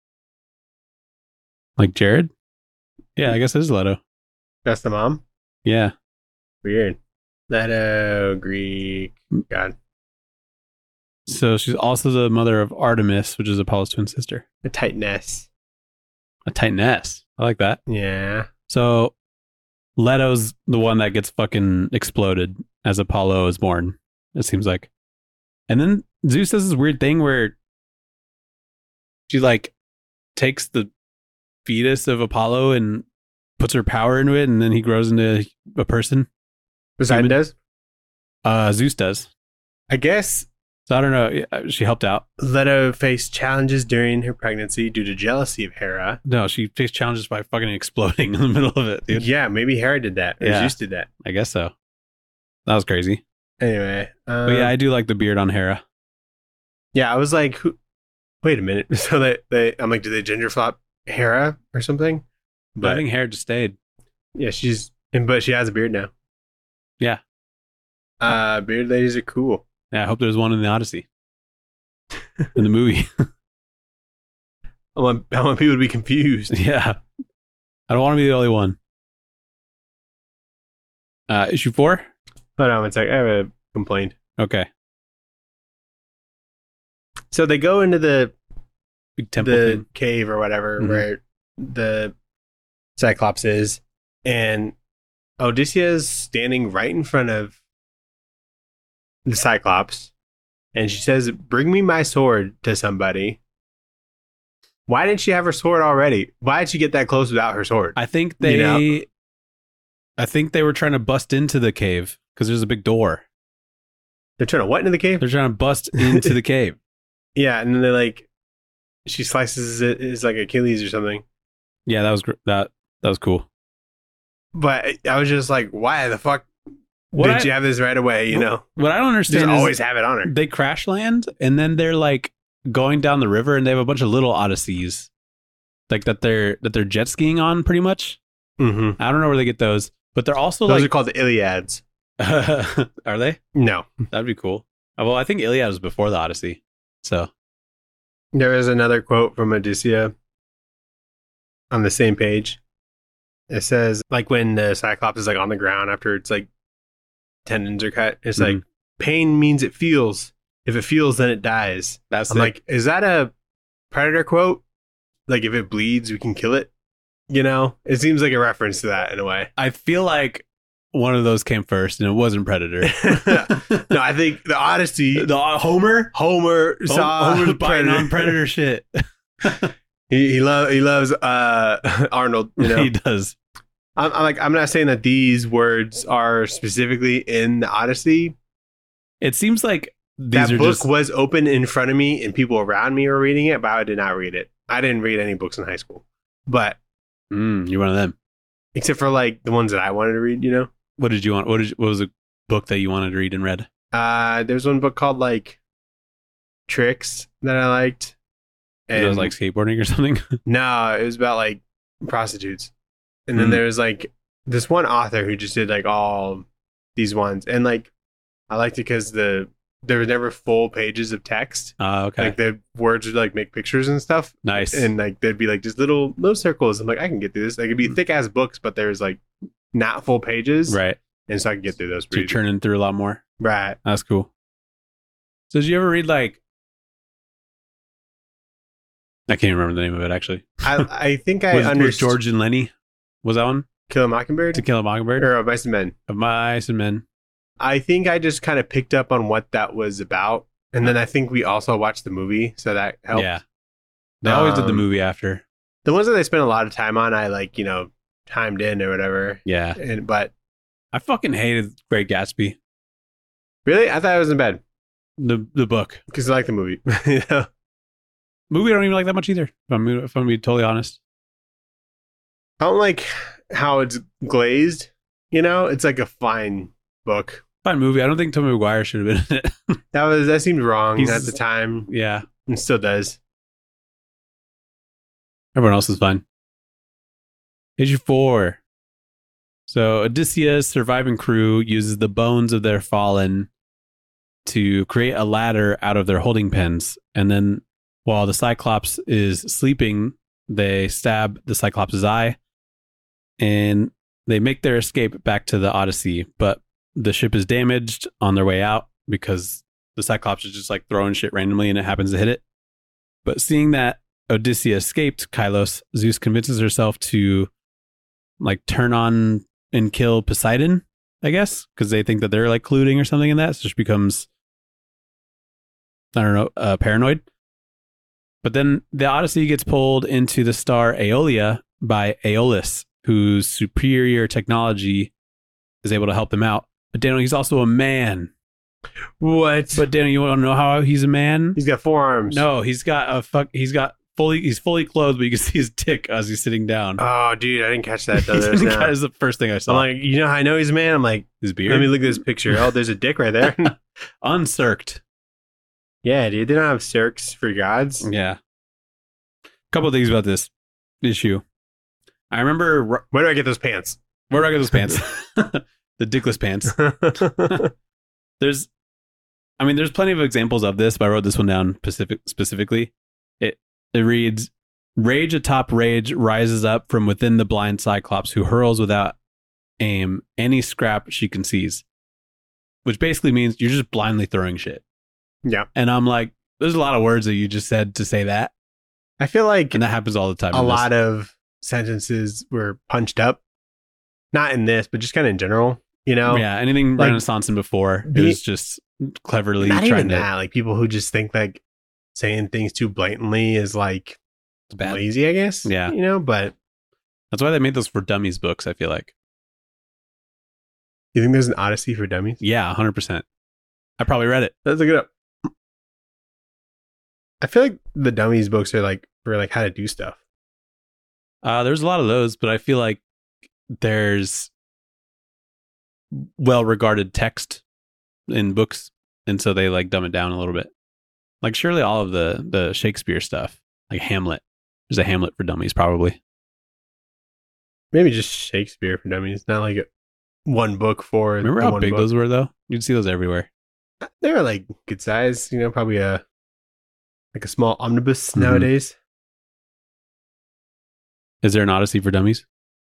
Like Jared? Yeah, I guess it is Leto. That's the mom? Yeah. Weird. Leto, Greek. God. So she's also the mother of Artemis, which is Apollo's twin sister. A Titaness. A Titaness. I like that. Yeah. So Leto's the one that gets fucking exploded as Apollo is born, it seems like. And then Zeus does this weird thing where she like takes the fetus of Apollo and puts her power into it, and then he grows into a person. Poseidon does? Zeus does. I guess So I don't know. She helped out. Leto faced challenges during her pregnancy due to jealousy of Hera. No, she faced challenges by fucking exploding in the middle of it, dude. Yeah, maybe Hera did that. Or Yeah. Zeus did that. I guess so. That was crazy. Anyway. But yeah, I do like the beard on Hera. Yeah, I was like, wait a minute. So I'm like, did they gender flop Hera or something? But I think Hera just stayed. Yeah, but she has a beard now. Yeah. Beard ladies are cool. Yeah, I hope there's one in the Odyssey. In the movie. I want people to be confused. Yeah. I don't want to be the only one. Issue 4? Hold on one sec. I have a complaint. Okay. So they go into the Big temple thing. cave or whatever Mhm. where the Cyclops is, and Odysseia is standing right in front of the Cyclops, and she says, "Bring me my sword" to somebody. Why didn't she have her sword already? Why did she get that close without her sword? I think they You know? I think they were trying to bust into the cave because there's a big door. They're trying to what into the cave? They're trying to bust into the cave. Yeah, and then they're like, she slices it. It's like Achilles or something. Yeah, that was that was cool. But I was just like, why the fuck Did you have this right away? You know, what I don't understand just is always have it on her. They crash land and then they're like going down the river and they have a bunch of little Odysseys, like that they're jet skiing on, pretty much. Mm-hmm. I don't know where they get those, but they're also those are called the Iliads. Are they? No, that'd be cool. Well, I think Iliad was before the Odyssey, so there is another quote from Odysseia on the same page. It says, like, when the Cyclops is like on the ground after it's like tendons are cut, it's like, pain means it feels. If it feels, then it dies. I'm like, is that a Predator quote? Like, if it bleeds, we can kill it. You know, it seems like a reference to that in a way. I feel like one of those came first, and it wasn't Predator. No, I think the Odyssey. Homer saw Homer's biting on Predator shit. he loves Arnold. You know? He does. I'm not saying that these words are specifically in the Odyssey. It seems like that book was open in front of me and people around me were reading it, but I did not read it. I didn't read any books in high school, but you're one of them. Except for like the ones that I wanted to read, you know. What did you want? What was a book that you wanted to read and read? There's one book called like Tricks that I liked. And it was like skateboarding or something? No, it was about like prostitutes. And then there's like this one author who just did like all these ones, and like I liked it because there were never full pages of text. Okay. Like the words would like make pictures and stuff. Nice. And like there'd be like just little circles. I'm like, I can get through this. Like it'd be thick ass books, but there's like not full pages. Right. And so I can get through those. So you're churning through a lot more. Right. That's cool. So did you ever read like, I can't remember the name of it actually. I think I understood. Was George and Lenny? Was that one? Kill a Mockingbird? To Kill a Mockingbird? Or Mice and Men? Of Mice and Men. I think I just kind of picked up on what that was about. And then I think we also watched the movie, so that helped. Yeah. They always did the movie after. The ones that they spent a lot of time on, I like, you know, timed in or whatever. Yeah. But I fucking hated Great Gatsby. Really? I thought it was in bed. The book. Because I like the movie. You know? Movie I don't even like that much either, if I'm being totally honest. I don't like how it's glazed. You know, it's like a fine book. Fine movie. I don't think Tobey Maguire should have been in it. That seemed wrong at the time. Yeah. And still does. Everyone else is fine. Issue 4. So Odysseus' surviving crew uses the bones of their fallen to create a ladder out of their holding pens. And then while the Cyclops is sleeping, they stab the Cyclops' eye. And they make their escape back to the Odyssey. But the ship is damaged on their way out because the Cyclops is just like throwing shit randomly and it happens to hit it. But seeing that Odysseus escaped Kylos, Zeus convinces herself to like turn on and kill Poseidon, I guess, because they think that they're like colluding or something in that. So she becomes, I don't know, paranoid. But then the Odyssey gets pulled into the star Aeolia by Aeolus, whose superior technology is able to help them out. But Daniel, he's also a man. What? But Daniel, you want to know how he's a man? He's got 4 arms. No, he's fully clothed, but you can see his dick as he's sitting down. Oh, dude, I didn't catch that. That is the first thing I saw. I'm like, you know how I know he's a man? I'm like, his beard? Let me look at this picture. Oh, there's a dick right there. Uncirced. Yeah, dude, they don't have circs for gods. Yeah. A couple of things about this issue. I remember... Where do I get those pants? Where do I get those pants? The dickless pants. There's plenty of examples of this, but I wrote this one down specifically. It reads, rage atop rage rises up from within the blind Cyclops who hurls without aim any scrap she can seize. Which basically means you're just blindly throwing shit. Yeah. And I'm like, there's a lot of words that you just said to say that. I feel like... And that happens all the time. A lot of sentences were punched up. Not in this, but just kind of in general, you know? Yeah, anything like, Renaissance and before, it was just cleverly not trying even to... that. Like people who just think like saying things too blatantly is like bad. Lazy, I guess. Yeah. You know, but... That's why they made those for dummies books, I feel like. You think there's an Odyssey for dummies? Yeah, 100%. I probably read it. Let's look it up. I feel like the dummies books are like for like how to do stuff. There's a lot of those, but I feel like there's well-regarded text in books, and so they like dumb it down a little bit. Like surely all of the Shakespeare stuff, like Hamlet. There's a Hamlet for Dummies, probably. Maybe just Shakespeare for Dummies. Not like one book for. Remember how big those were, though? You'd see those everywhere. They were like good size, probably a small omnibus nowadays. Is there an Odyssey for Dummies?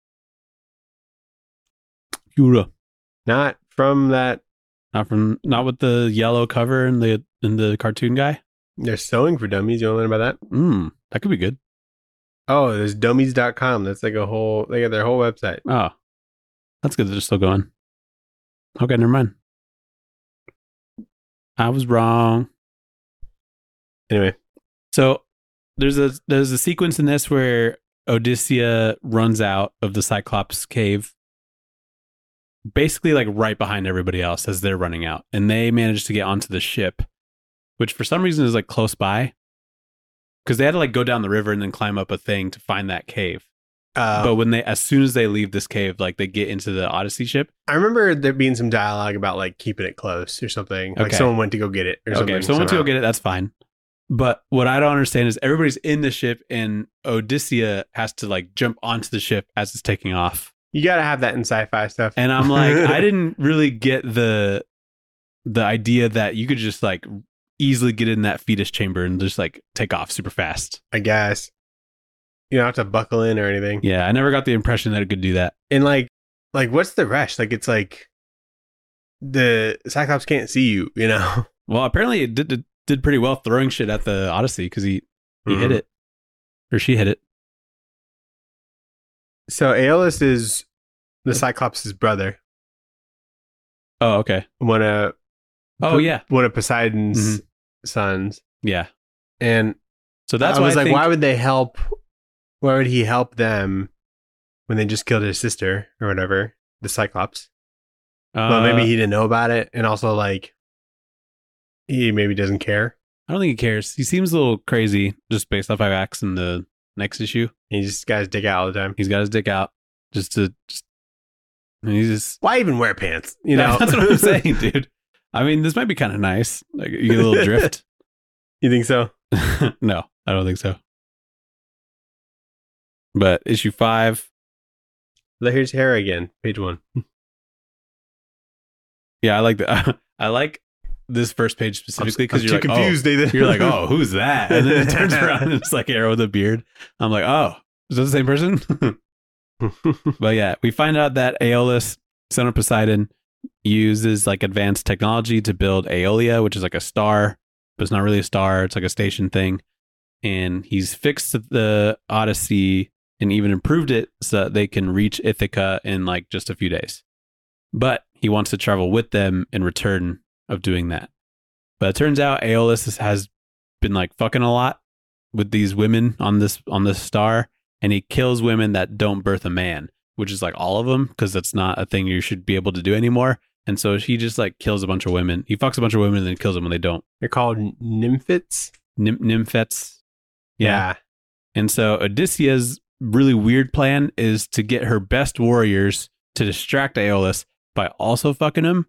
Yura. Not from that. Not with the yellow cover and the cartoon guy. There's Sewing for Dummies. You want to learn about that? That could be good. Oh, there's dummies.com. That's like they got their whole website. Oh, that's good that they're still going. Okay, never mind. I was wrong. Anyway, so there's a sequence in this where Odysseus runs out of the Cyclops cave, basically like right behind everybody else as they're running out, and they manage to get onto the ship, which for some reason is like close by, because they had to like go down the river and then climb up a thing to find that cave. But as soon as they leave this cave, like they get into the Odyssey ship. I remember there being some dialogue about like keeping it close or something. Like someone went to go get it or something. Okay, someone went to go get it. That's fine. But what I don't understand is everybody's in the ship and Odysseus has to like jump onto the ship as it's taking off. You got to have that in sci-fi stuff. And I'm like, I didn't really get the idea that you could just like easily get in that fetus chamber and just like take off super fast. I guess. You don't have to buckle in or anything. Yeah, I never got the impression that it could do that. And like what's the rush? Like it's like the Cyclops can't see you, Well, apparently it did pretty well throwing shit at the Odyssey because he hit it. Or she hit it. So Aeolus is the Cyclops' brother. Oh, okay. One of Poseidon's sons. Yeah. And so that's why I was like, why would they help? Why would he help them when they just killed his sister or whatever, the Cyclops? Well, maybe he didn't know about it, and also like he maybe doesn't care. I don't think he cares. He seems a little crazy just based off how he acts in the next issue. He just got his dick out all the time. He's got his dick out and he's just. Why even wear pants? That's what I'm saying, dude. I mean, this might be kind of nice. Like you get a little drift. You think so? No, I don't think so. But issue 5. Here's hair again. Page 1. Yeah, I like that. I like this first page specifically because you're like, confused, Nathan. You're like, oh, who's that? And then it turns around and it's like Arrow with a beard. I'm like, oh, is that the same person? But yeah, we find out that Aeolus, son of Poseidon, uses like advanced technology to build Aeolia, which is like a star, but it's not really a star. It's like a station thing. And he's fixed the Odyssey and even improved it so that they can reach Ithaca in like just a few days. But he wants to travel with them in return of doing that. But it turns out Aeolus has been like fucking a lot with these women on this star, and he kills women that don't birth a man, which is like all of them, because that's not a thing you should be able to do anymore. And so he just like kills a bunch of women. He fucks a bunch of women and then kills them when they don't. They're called nymphets. Nymphets. Yeah. And so Odysseus' really weird plan is to get her best warriors to distract Aeolus by also fucking him,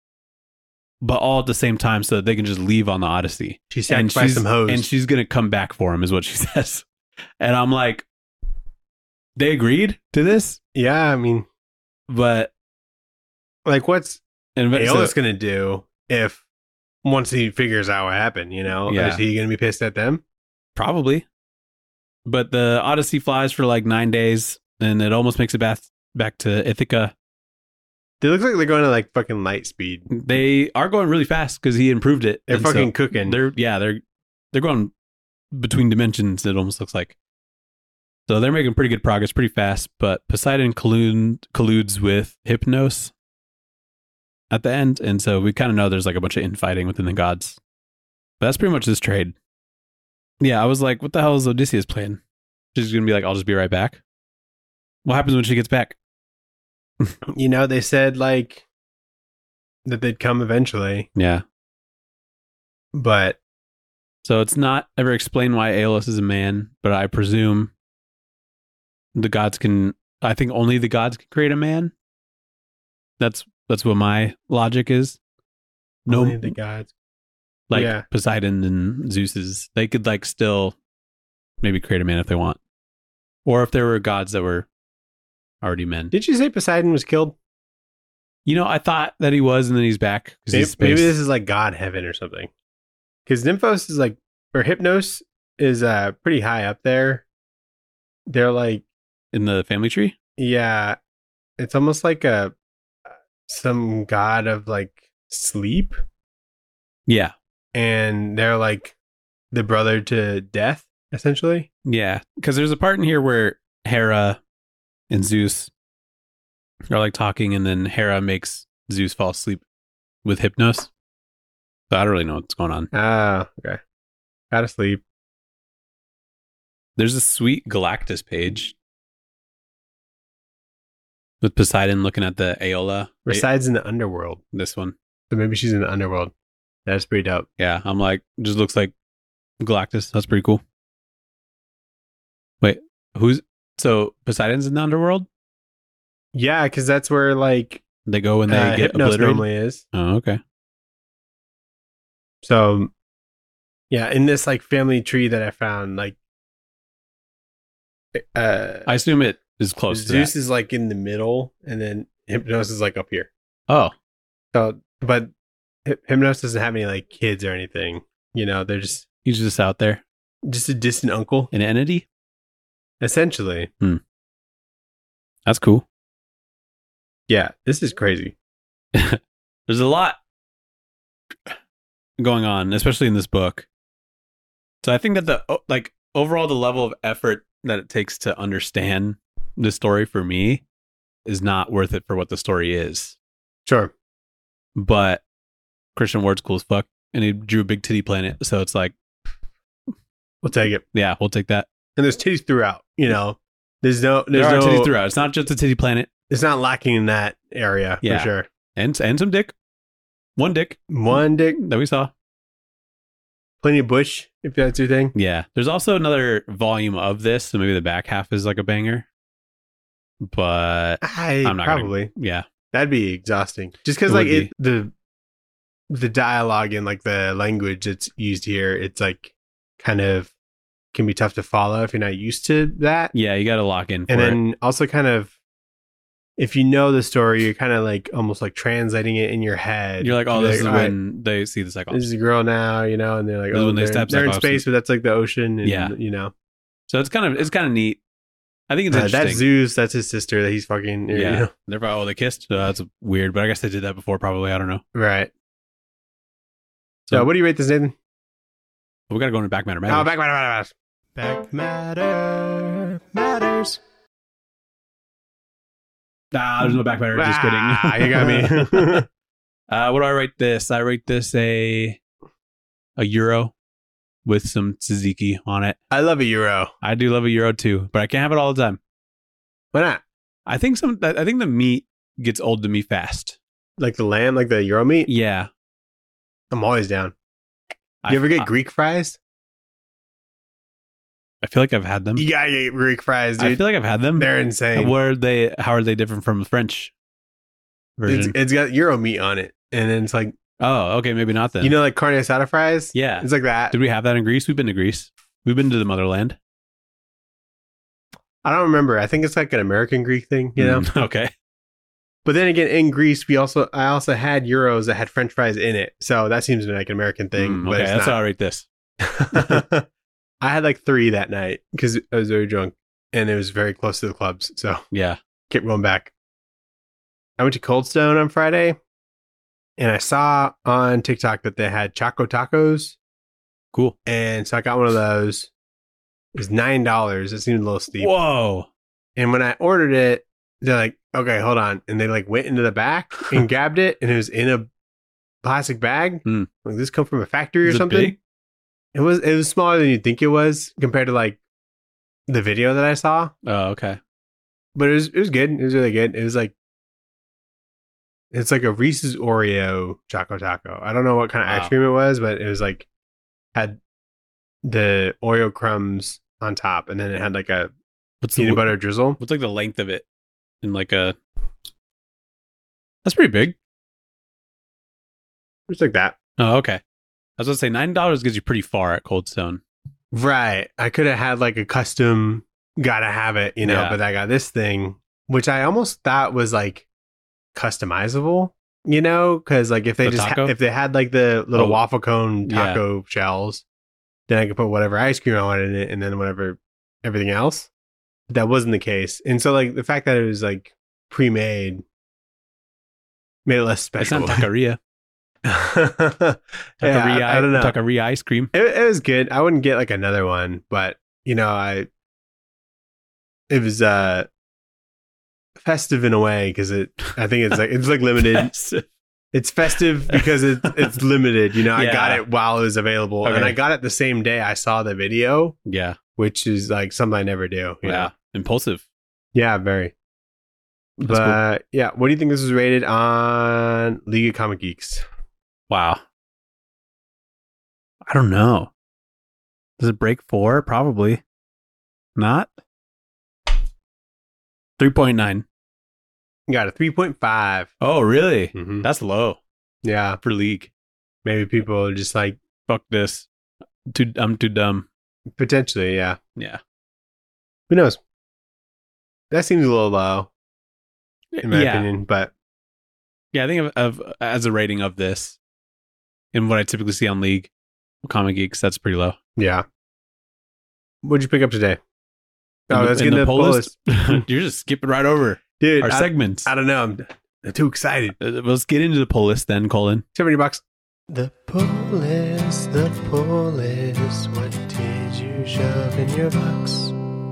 but all at the same time so that they can just leave on the Odyssey. She sacrificed some hoes. And she's going to come back for him is what she says. And I'm like, they agreed to this? Yeah, I mean. But. Like, what's Aeolus going to do if once he figures out what happened, Yeah. Is he going to be pissed at them? Probably. But the Odyssey flies for like 9 days, and it almost makes it back to Ithaca. They look like they're going to like fucking light speed. They are going really fast because he improved it. They're fucking cooking. They're going between dimensions, it almost looks like. So they're making pretty good progress, pretty fast. But Poseidon colludes with Hypnos at the end, and so we kind of know there's like a bunch of infighting within the gods. But that's pretty much this trade. Yeah, I was like, what the hell is Odysseus playing? She's going to be like, I'll just be right back. What happens when she gets back? They said like that they'd come eventually. Yeah. But. So it's not ever explained why Aeolus is a man, but I presume I think only the gods can create a man. That's That's what my logic is. No, Only the gods. like Yeah. Poseidon and Zeus's, they could like still maybe create a man if they want, or if there were gods that were already men. Did you say Poseidon was killed? You know, I thought that he was, and then he's back. Maybe this is like God heaven or something. Because Nymphos is like, or Hypnos is pretty high up there. They're like in the family tree. Yeah, it's almost like some god of like sleep. Yeah, and they're like the brother to Death, essentially. Yeah, because there's a part in here where Hera and Zeus are like talking, and then Hera makes Zeus fall asleep with Hypnos. So I don't really know what's going on. Ah, okay. Gotta sleep. There's a sweet Galactus page with Poseidon looking at the Aeola. Resides in the underworld. This one. So maybe she's in the underworld. That's pretty dope. Yeah, I'm like, just looks like Galactus. That's pretty cool. Wait, so Poseidon's in the underworld? Yeah, because that's where like they go when they get Hypnos obliterated. Normally is. Oh, okay. So, yeah, in this like family tree that I found, like, I assume it is close. Zeus to that. is like in the middle, and then Hypnos is like up here. Oh, so but Hypnos doesn't have any like kids or anything. You know, they're just he's just out there, just a distant uncle, an entity, essentially. That's cool. Yeah, this is crazy. There's a lot going on, especially in this book. So I think that the like overall the level of effort that it takes to understand this story for me is not worth it for what the story is. Sure. But Christian Ward's cool as fuck, and he drew a big titty planet, so it's like we'll take it. Yeah, we'll take that. And there's titties throughout. You know, there are titties throughout. It's not just a titty planet. It's not lacking in that area for sure. And some dick. One dick that we saw. Plenty of bush, if that's your thing. Yeah. There's also another volume of this, so maybe the back half is like a banger. But I'm not probably. Yeah. That'd be exhausting. Just because like the dialogue and like the language that's used here, it's like kind of can be tough to follow if you're not used to that. Yeah, you got to lock in. And then also kind of, if you know the story, you're kind of like almost like translating it in your head. You're like, oh, this is when they see the Cyclops. This is a girl now, you know, and they're like, oh, they're in space, but that's like the ocean. And, yeah, you know. So it's kind of neat. I think it's interesting. That's Zeus. That's his sister that he's fucking. Yeah. You know? They're probably, they kissed. That's weird, but I guess they did that before. Probably, I don't know. Right. So what do you rate this, Nathan? We got to go into Back Matter Matters. Oh, Back Matter Matters. Back Matter Matters. There's no back matter. Just kidding. You got me. What do I rate this? I rate this a euro with some tzatziki on it. I love a euro. I do love a euro too, but I can't have it all the time. Why not? I think the meat gets old to me fast. Like the lamb, like the euro meat? Yeah. I'm always down. You ever get Greek fries? I feel like I've had them. You gotta get Greek fries, dude. I feel like I've had them. They're insane. How are they different from the French version? It's got euro meat on it, and then it's like, oh, okay, maybe not then. You know, like carne asada fries. Yeah, it's like that. Did we have that in Greece? We've been to Greece. We've been to the motherland. I don't remember. I think it's like an American Greek thing. You know? Okay. But then again, in Greece, I also had euros that had French fries in it, so that seems like an American thing. Okay, that's how I rate this. I had like 3 that night because I was very drunk and it was very close to the clubs. So yeah, kept going back. I went to Cold Stone on Friday and I saw on TikTok that they had Choco Tacos. Cool. And so I got one of those. It was $9. It seemed a little steep. Whoa. And when I ordered it, they're like, okay, hold on. And they like went into the back and grabbed it and it was in a plastic bag. Like this come from a factory or something. Big? It was smaller than you'd think it was compared to like the video that I saw. Oh, okay. But it was good. It was really good. It was like it's like a Reese's Oreo Choco Taco. I don't know what kind of ice cream it was, but it was like had the Oreo crumbs on top, and then it had like a peanut butter drizzle. What's like the length of it in like a That's pretty big. Just like that. Oh, okay. I was going to say $9 gets you pretty far at Cold Stone. Right. I could have had like a custom, gotta have it, but I got this thing, which I almost thought was like customizable, because like if they if they had like the little waffle cone taco shells, then I could put whatever ice cream I wanted in it and then whatever everything else. But that wasn't the case. And so like the fact that it was like pre-made made it less special. It's not taqueria. I don't know. Taqueria ice cream. It was good. I wouldn't get like another one, but it was festive in a way because I think it's like limited. It's festive because it's limited. I got it while it was available, and I got it the same day I saw the video. Yeah, which is like something I never do. You know? Impulsive. Yeah, very. That's but cool. Yeah, what do you think this was rated on League of Comic Geeks? Wow. I don't know. Does it break 4? Probably not. 3.9. You got a 3.5. Oh, really? Mm-hmm. That's low. Yeah. For League. Maybe people are just like, fuck this. I'm too dumb. Potentially, yeah. Yeah. Who knows? That seems a little low, in my opinion, but... Yeah, I think of as a rating of this, and what I typically see on League Comic Geeks, that's pretty low. Yeah. What'd you pick up today? Let's get into the poll list. You're just skipping right over our segments. I don't know. I'm too excited. Let's get into the poll list then, Colin. $70. The poll list. What did you shove in your box?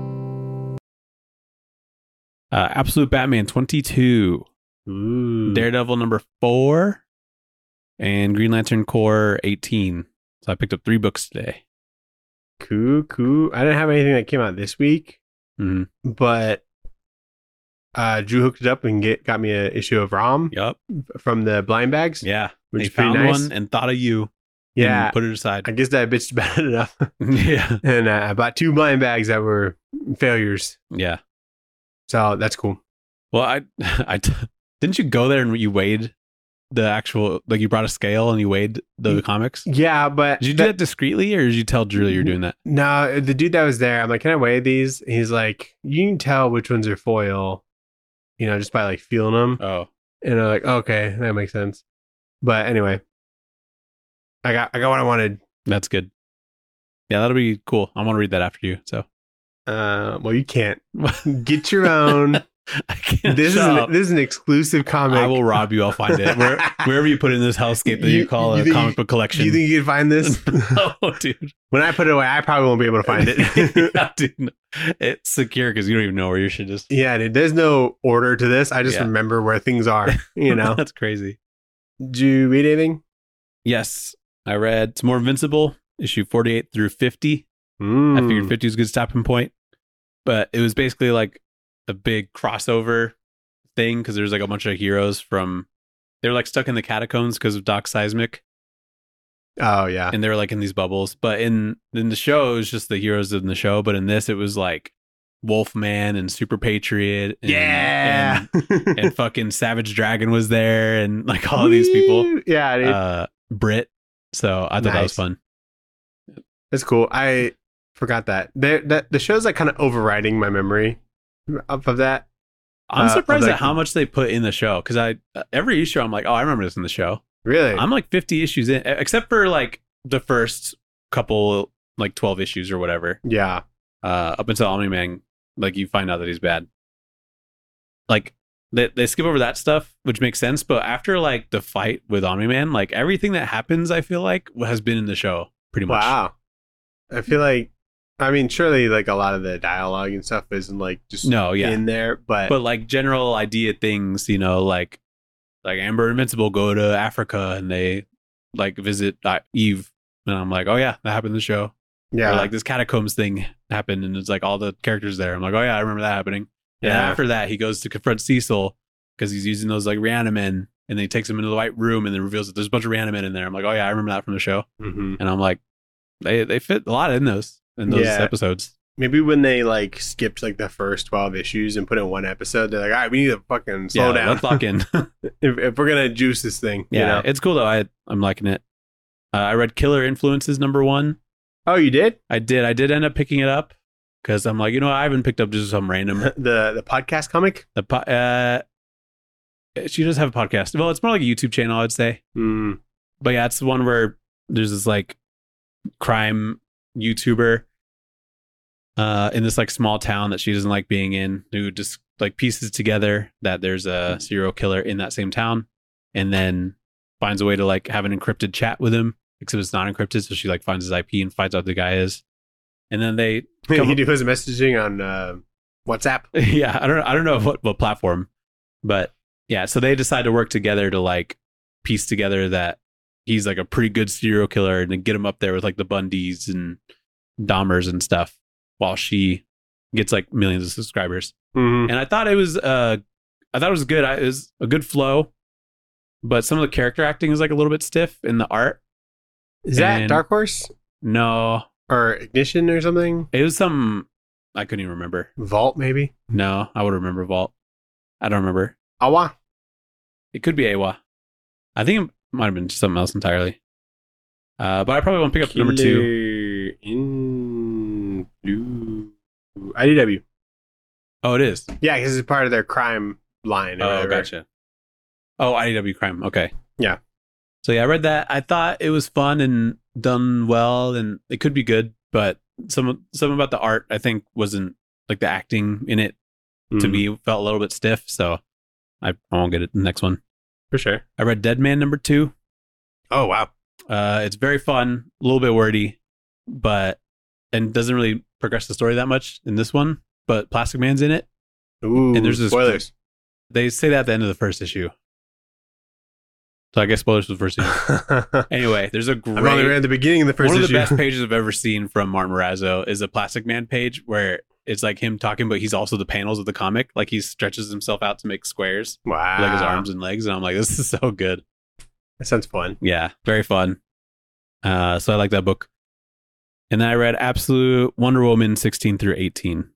Absolute Batman 22. Ooh. Daredevil number 4. And Green Lantern Corps 18. So I picked up 3 books today. Cool. I didn't have anything that came out this week. Mm-hmm. But Drew hooked it up and got me an issue of ROM. Yep. From the blind bags. Yeah. Which they is pretty found nice. one and thought of you. Yeah. Put it aside. I guess that I bitched about it enough. Yeah. And I bought 2 blind bags that were failures. Yeah. So that's cool. Well, I didn't you go there and you weighed the actual, like you brought a scale and you weighed the comics? Yeah, but... Did you do that discreetly or did you tell Drew you're doing that? No, the dude that was there, I'm like, can I weigh these? He's like, you can tell which ones are foil, just by like feeling them. Oh. And I'm like, okay, that makes sense. But anyway, I got what I wanted. That's good. Yeah, that'll be cool. I want to read that after you. So, well, you can't get your own. I can't. This is an exclusive comic. I will rob you. I'll find it wherever you put in this hellscape that you call a comic book collection. Do you think you can find this? No, dude. When I put it away, I probably won't be able to find it. Yeah, dude. It's secure because you don't even know where your shit is. Yeah, dude. There's no order to this. I just remember where things are. That's crazy. Did you read anything? Yes, I read some more Invincible, issue 48 through 50. I figured 50 was a good stopping point, but it was basically like a big crossover thing because there's like a bunch of heroes they're like stuck in the catacombs because of Doc Seismic. Oh yeah. And they're like in these bubbles. But in the show, it was just the heroes in the show. But in this, it was like Wolfman and Super Patriot. And, and fucking Savage Dragon was there and like all of these people. Yeah, dude. Brit. So I thought that was fun. That's cool. I forgot that. The show's like kind of overriding my memory of that. I'm surprised at how much they put in the show because every issue I'm like, oh, I remember this in the show. Really? I'm like 50 issues in, except for like the first couple, like 12 issues or whatever. Yeah. Up until Omni-Man, like you find out that he's bad. Like they skip over that stuff, which makes sense. But after like the fight with Omni-Man, like everything that happens, I feel like has been in the show pretty much. Wow. I feel like, I mean, surely like a lot of the dialogue and stuff isn't like just in there, but like general idea things, like Amber and Invincible go to Africa and they like visit Eve, and I'm like, oh yeah, that happened in the show. Yeah, or like this catacombs thing happened, and it's like all the characters there. I'm like, oh yeah, I remember that happening. Yeah. And after that, he goes to confront Cecil because he's using those like Reanimen, and then he takes him into the White Room and then reveals that there's a bunch of Reanimen in there. I'm like, oh yeah, I remember that from the show. Mm-hmm. And I'm like, they fit a lot in those episodes. maybe when they like skipped like the first 12 issues and put in one episode, they're like, all right, we need to fucking slow down. Let's lock in. if we're gonna juice this thing. Yeah, you know? it's cool though. I'm liking it. I read Killer Influences #1. Oh, you did? I did end up picking it up because I'm like, I haven't picked up just some random the podcast comic. She does have a podcast. Well, it's more like a YouTube channel, I'd say. But yeah, it's the one where there's this like crime YouTuber in this like small town that she doesn't like being in, who just like pieces together that there's a serial killer in that same town, and then finds a way to like have an encrypted chat with him, except it's not encrypted. So she like finds his IP and finds out who the guy is, and then they he do his messaging on WhatsApp. Yeah, I don't know what platform, but yeah, so they decide to work together to like piece together that he's like a pretty good serial killer and then get him up there with like the Bundys and Dahmers and stuff, while she gets like millions of subscribers. And I thought it was good. It was a good flow, but some of the character acting is like a little bit stiff in the art. Is that Dark Horse? No. Or Ignition or something? It was some, I couldn't even remember. Vault, maybe? No, I would remember Vault. I don't remember. Awa? It could be Awa. I think it might have been something else entirely. But I probably won't pick up Killer number 2. In Blue. IDW. Oh, it is? Yeah, because it's part of their crime line. Or whatever. Gotcha. Oh, IDW Crime. Okay. Yeah. So yeah, I read that. I thought it was fun and done well, and it could be good, but some about the art I think wasn't, like the acting in it to me felt a little bit stiff, so I won't get it the next one. For sure. I read Dead Man #2. Oh, wow. It's very fun, a little bit wordy, and doesn't really progress the story that much in this one, but Plastic Man's in it. Ooh, and there's this, spoilers. They say that at the end of the first issue. So I guess spoilers for the first issue. Anyway, there's a great... I've only read the beginning of the first issue. One of the best pages I've ever seen from Martin Morazzo is a Plastic Man page where it's like him talking, but he's also the panels of the comic. Like he stretches himself out to make squares. Wow. Like his arms and legs. And I'm like, this is so good. That sounds fun. Yeah, very fun. So I like that book. And then I read Absolute Wonder Woman 16 through 18.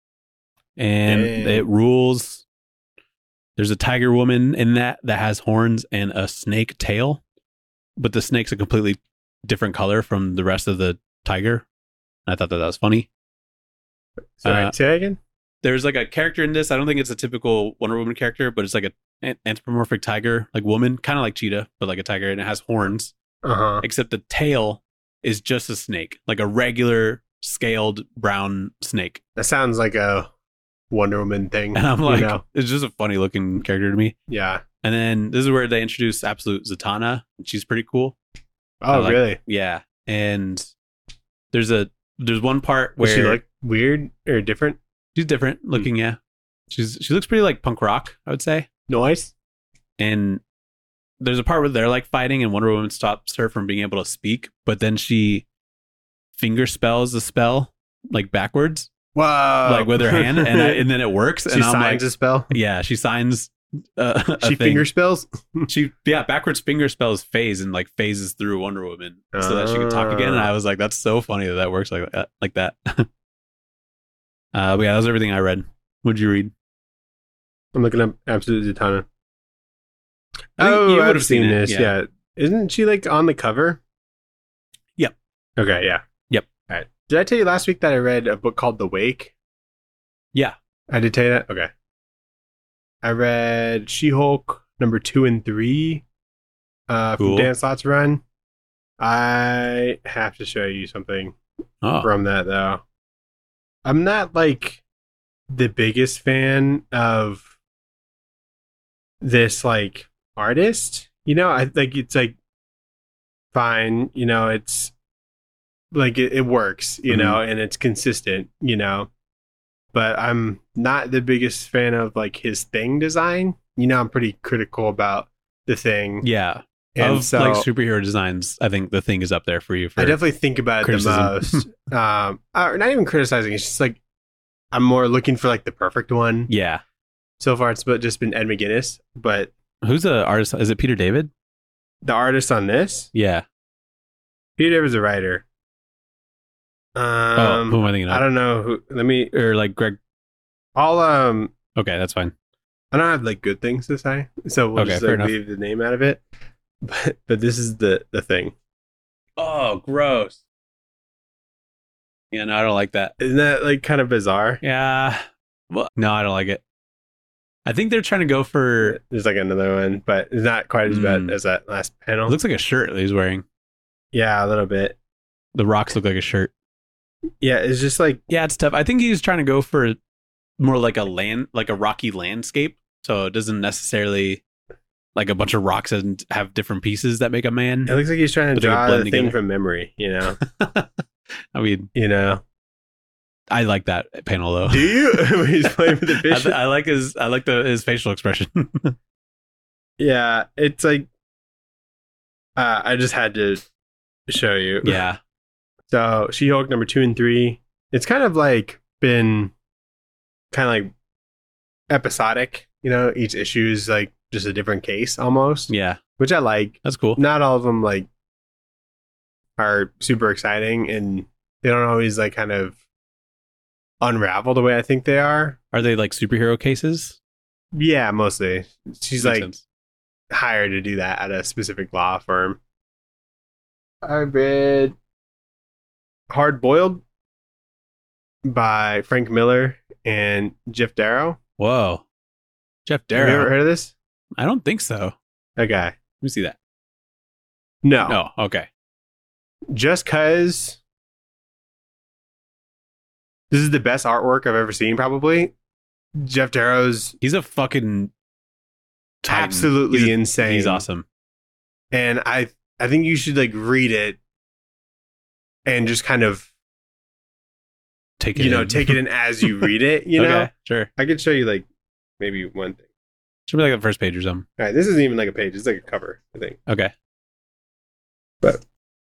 And it rules. There's a tiger woman in that has horns and a snake tail. But the snake's a completely different color from the rest of the tiger. I thought that was funny. Sorry, say that again? There's like a character in this. I don't think it's a typical Wonder Woman character, but it's like an anthropomorphic tiger, like woman, kind of like Cheetah, but like a tiger, and it has horns. Except the tail is just a snake, like a regular scaled brown snake. That sounds like a Wonder Woman thing. And I'm like, it's just a funny looking character to me. Yeah. And then this is where they introduce Absolute Zatanna. She's pretty cool. Oh, really? Yeah. And there's one part where... Does she look weird or different? She's different looking, yeah. She looks pretty like punk rock, I would say. Nice. And there's a part where they're like fighting and Wonder Woman stops her from being able to speak, but then she finger spells the spell like backwards. Whoa. Like with her hand, and then it works. She signs a spell? Yeah, she signs she finger spells? Backwards finger spells phase and like phases through Wonder Woman so that she can talk again. And I was like, that's so funny that works like that. But yeah, that was everything I read. What'd you read? I'm looking up Absolute Zatanna. You would I've have seen seen this. it, Yeah. Isn't she like on the cover? Yep. Okay, yeah. Yep. All right. Did I tell you last week that I read a book called The Wake? Yeah. I did tell you that? Okay. I read She-Hulk #2 and 3 from Dan Slott's run. I have to show you something from that, though. I'm not like the biggest fan of this like artist, I think it's like fine, it's like it works, and it's consistent, but I'm not the biggest fan of like his Thing design. I'm pretty critical about the Thing. Yeah. And of like superhero designs, I think the Thing is up there for you. I definitely think about it the most. Not even criticizing. It's just like I'm more looking for like the perfect one. Yeah. So far, it's just been Ed McGuinness. But who's the artist? Is it Peter David? The artist on this? Yeah. Peter David's a writer. Who am I thinking of? I don't know who. Let me or like Greg. I'll Okay, that's fine. I don't have like good things to say, so we'll just like, leave the name out of it. But this is the thing. Oh, gross. Yeah, no, I don't like that. Isn't that like kind of bizarre? Yeah. Well, no, I don't like it. I think they're trying to go for. There's like another one, but it's not quite as bad as that last panel. It looks like a shirt that he's wearing. Yeah, a little bit. The rocks look like a shirt. Yeah, it's just like, yeah, it's tough. I think he's trying to go for more like a rocky landscape. So it doesn't necessarily like a bunch of rocks and have different pieces that make a man. It looks like he's trying to draw the thing from memory, you know? I mean, you know, I like that panel though. Do you? When he's playing with the fish. I like his facial expression. Yeah, it's like I just had to show you. Yeah. So She-Hulk number 2 and 3. It's kind of like been kind of like episodic, you know, each issue is like just a different case almost. Yeah. Which I like. That's cool. Not all of them like are super exciting, and they don't always like kind of unravel the way I think they are. Are they like superhero cases? Yeah, mostly. She's Makes like sense. hired to do that at a specific law firm. I read Hard Boiled by Frank Miller and Jeff Darrow. Whoa. Jeff Darrow. Have you ever heard of this? I don't think so. Okay. Let me see that. No. No. Okay. Just cause this is the best artwork I've ever seen, probably. Jeff Darrow's He's a fucking titan. Absolutely insane. He's awesome. And I think you should like read it and just kind of take it in as you read it, you know? Okay, sure. I could show you like maybe one thing. Should be like the first page or something. All right, this isn't even like a page, it's like a cover, I think. Okay. But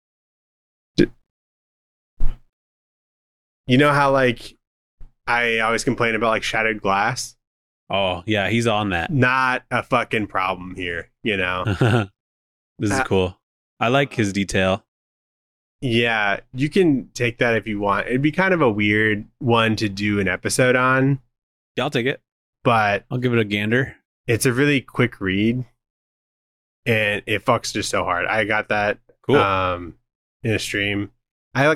you know how like I always complain about like shattered glass? Oh, yeah, he's on that. Not a fucking problem here, you know? This is cool. I like his detail. Yeah, you can take that if you want. It'd be kind of a weird one to do an episode on. Yeah, I'll take it. But I'll give it a gander. It's a really quick read. And it fucks just so hard. I got that cool. In a stream. I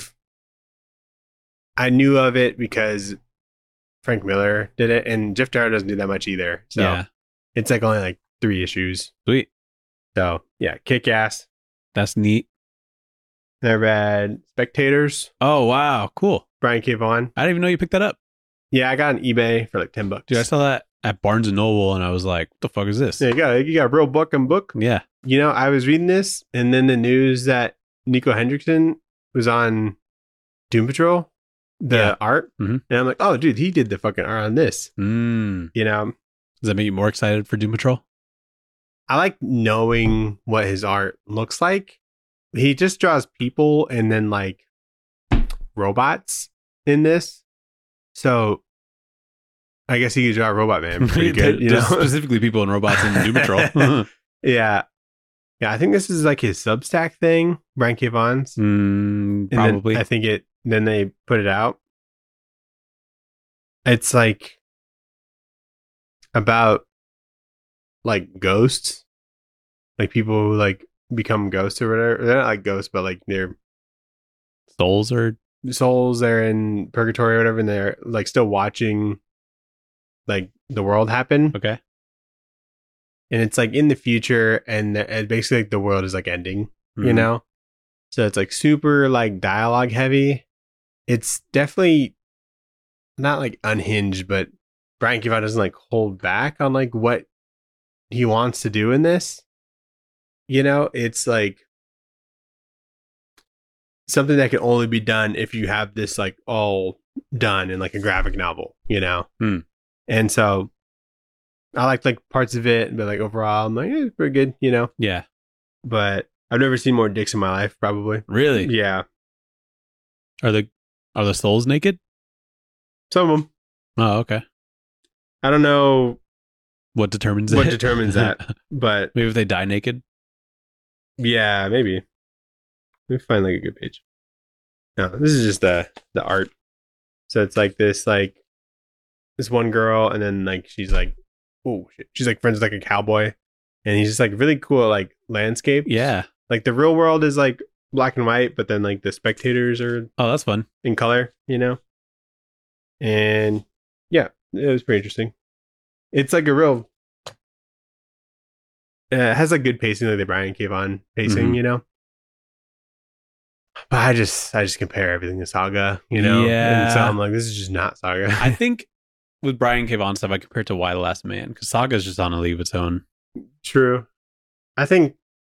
knew of it because Frank Miller did it, and Jeff Darrow doesn't do that much either. So yeah. It's like only like 3 issues. Sweet. So yeah, kick ass. That's neat. I read Spectators. Oh wow, cool. Brian K. Vaughan. I didn't even know you picked that up. Yeah, I got it on eBay for like $10. Dude, I saw that at Barnes and Noble, and I was like, "What the fuck is this?" Yeah, you got a real book. Yeah. You know, I was reading this, and then the news that Nico Hendrickson was on Doom Patrol, the art, and I'm like, "Oh, dude, he did the fucking art on this." You know, does that make you more excited for Doom Patrol? I like knowing what his art looks like. He just draws people and then like robots in this. So I guess he could draw Robot Man pretty good, you know? Specifically people and robots in Doom Patrol. Yeah. Yeah, I think this is like his Substack thing, Brian K. Vaughan's. Probably. I think then they put it out. It's like about like ghosts. Like people who like become ghosts or whatever. They're not like ghosts, but like they're souls. They're in purgatory or whatever, and they're like still watching like the world happen. Okay. And it's like in the future, and basically like the world is like ending, you know? So it's like super like dialogue heavy. It's definitely not like unhinged, but Brian K. Vaughan doesn't like hold back on like what he wants to do in this. You know, it's like something that can only be done if you have this like all done in like a graphic novel, you know? And so I liked like parts of it, but like overall, I'm like, it's pretty good, you know? Yeah. But I've never seen more dicks in my life, probably. Really? Yeah. Are the souls naked? Some of them. Oh, okay. I don't know what determines that, but maybe if they die naked. Yeah, maybe. Let me find like a good page. No, this is just the art. So it's like this one girl, and then like she's like, oh shit, she's like friends with like a cowboy, and he's just like really cool like landscape. Yeah, like the real world is like black and white, but then like the spectators are that's fun in color, and yeah, it was pretty interesting. It's like a real it has like good pacing, like the Brian K. Vaughan pacing, But I just compare everything to Saga, Yeah. And so I'm like, this is just not Saga. I think with Brian K. Vaughan stuff, I compare it to Y the Last Man, because Saga is just on a league of its own. True. I think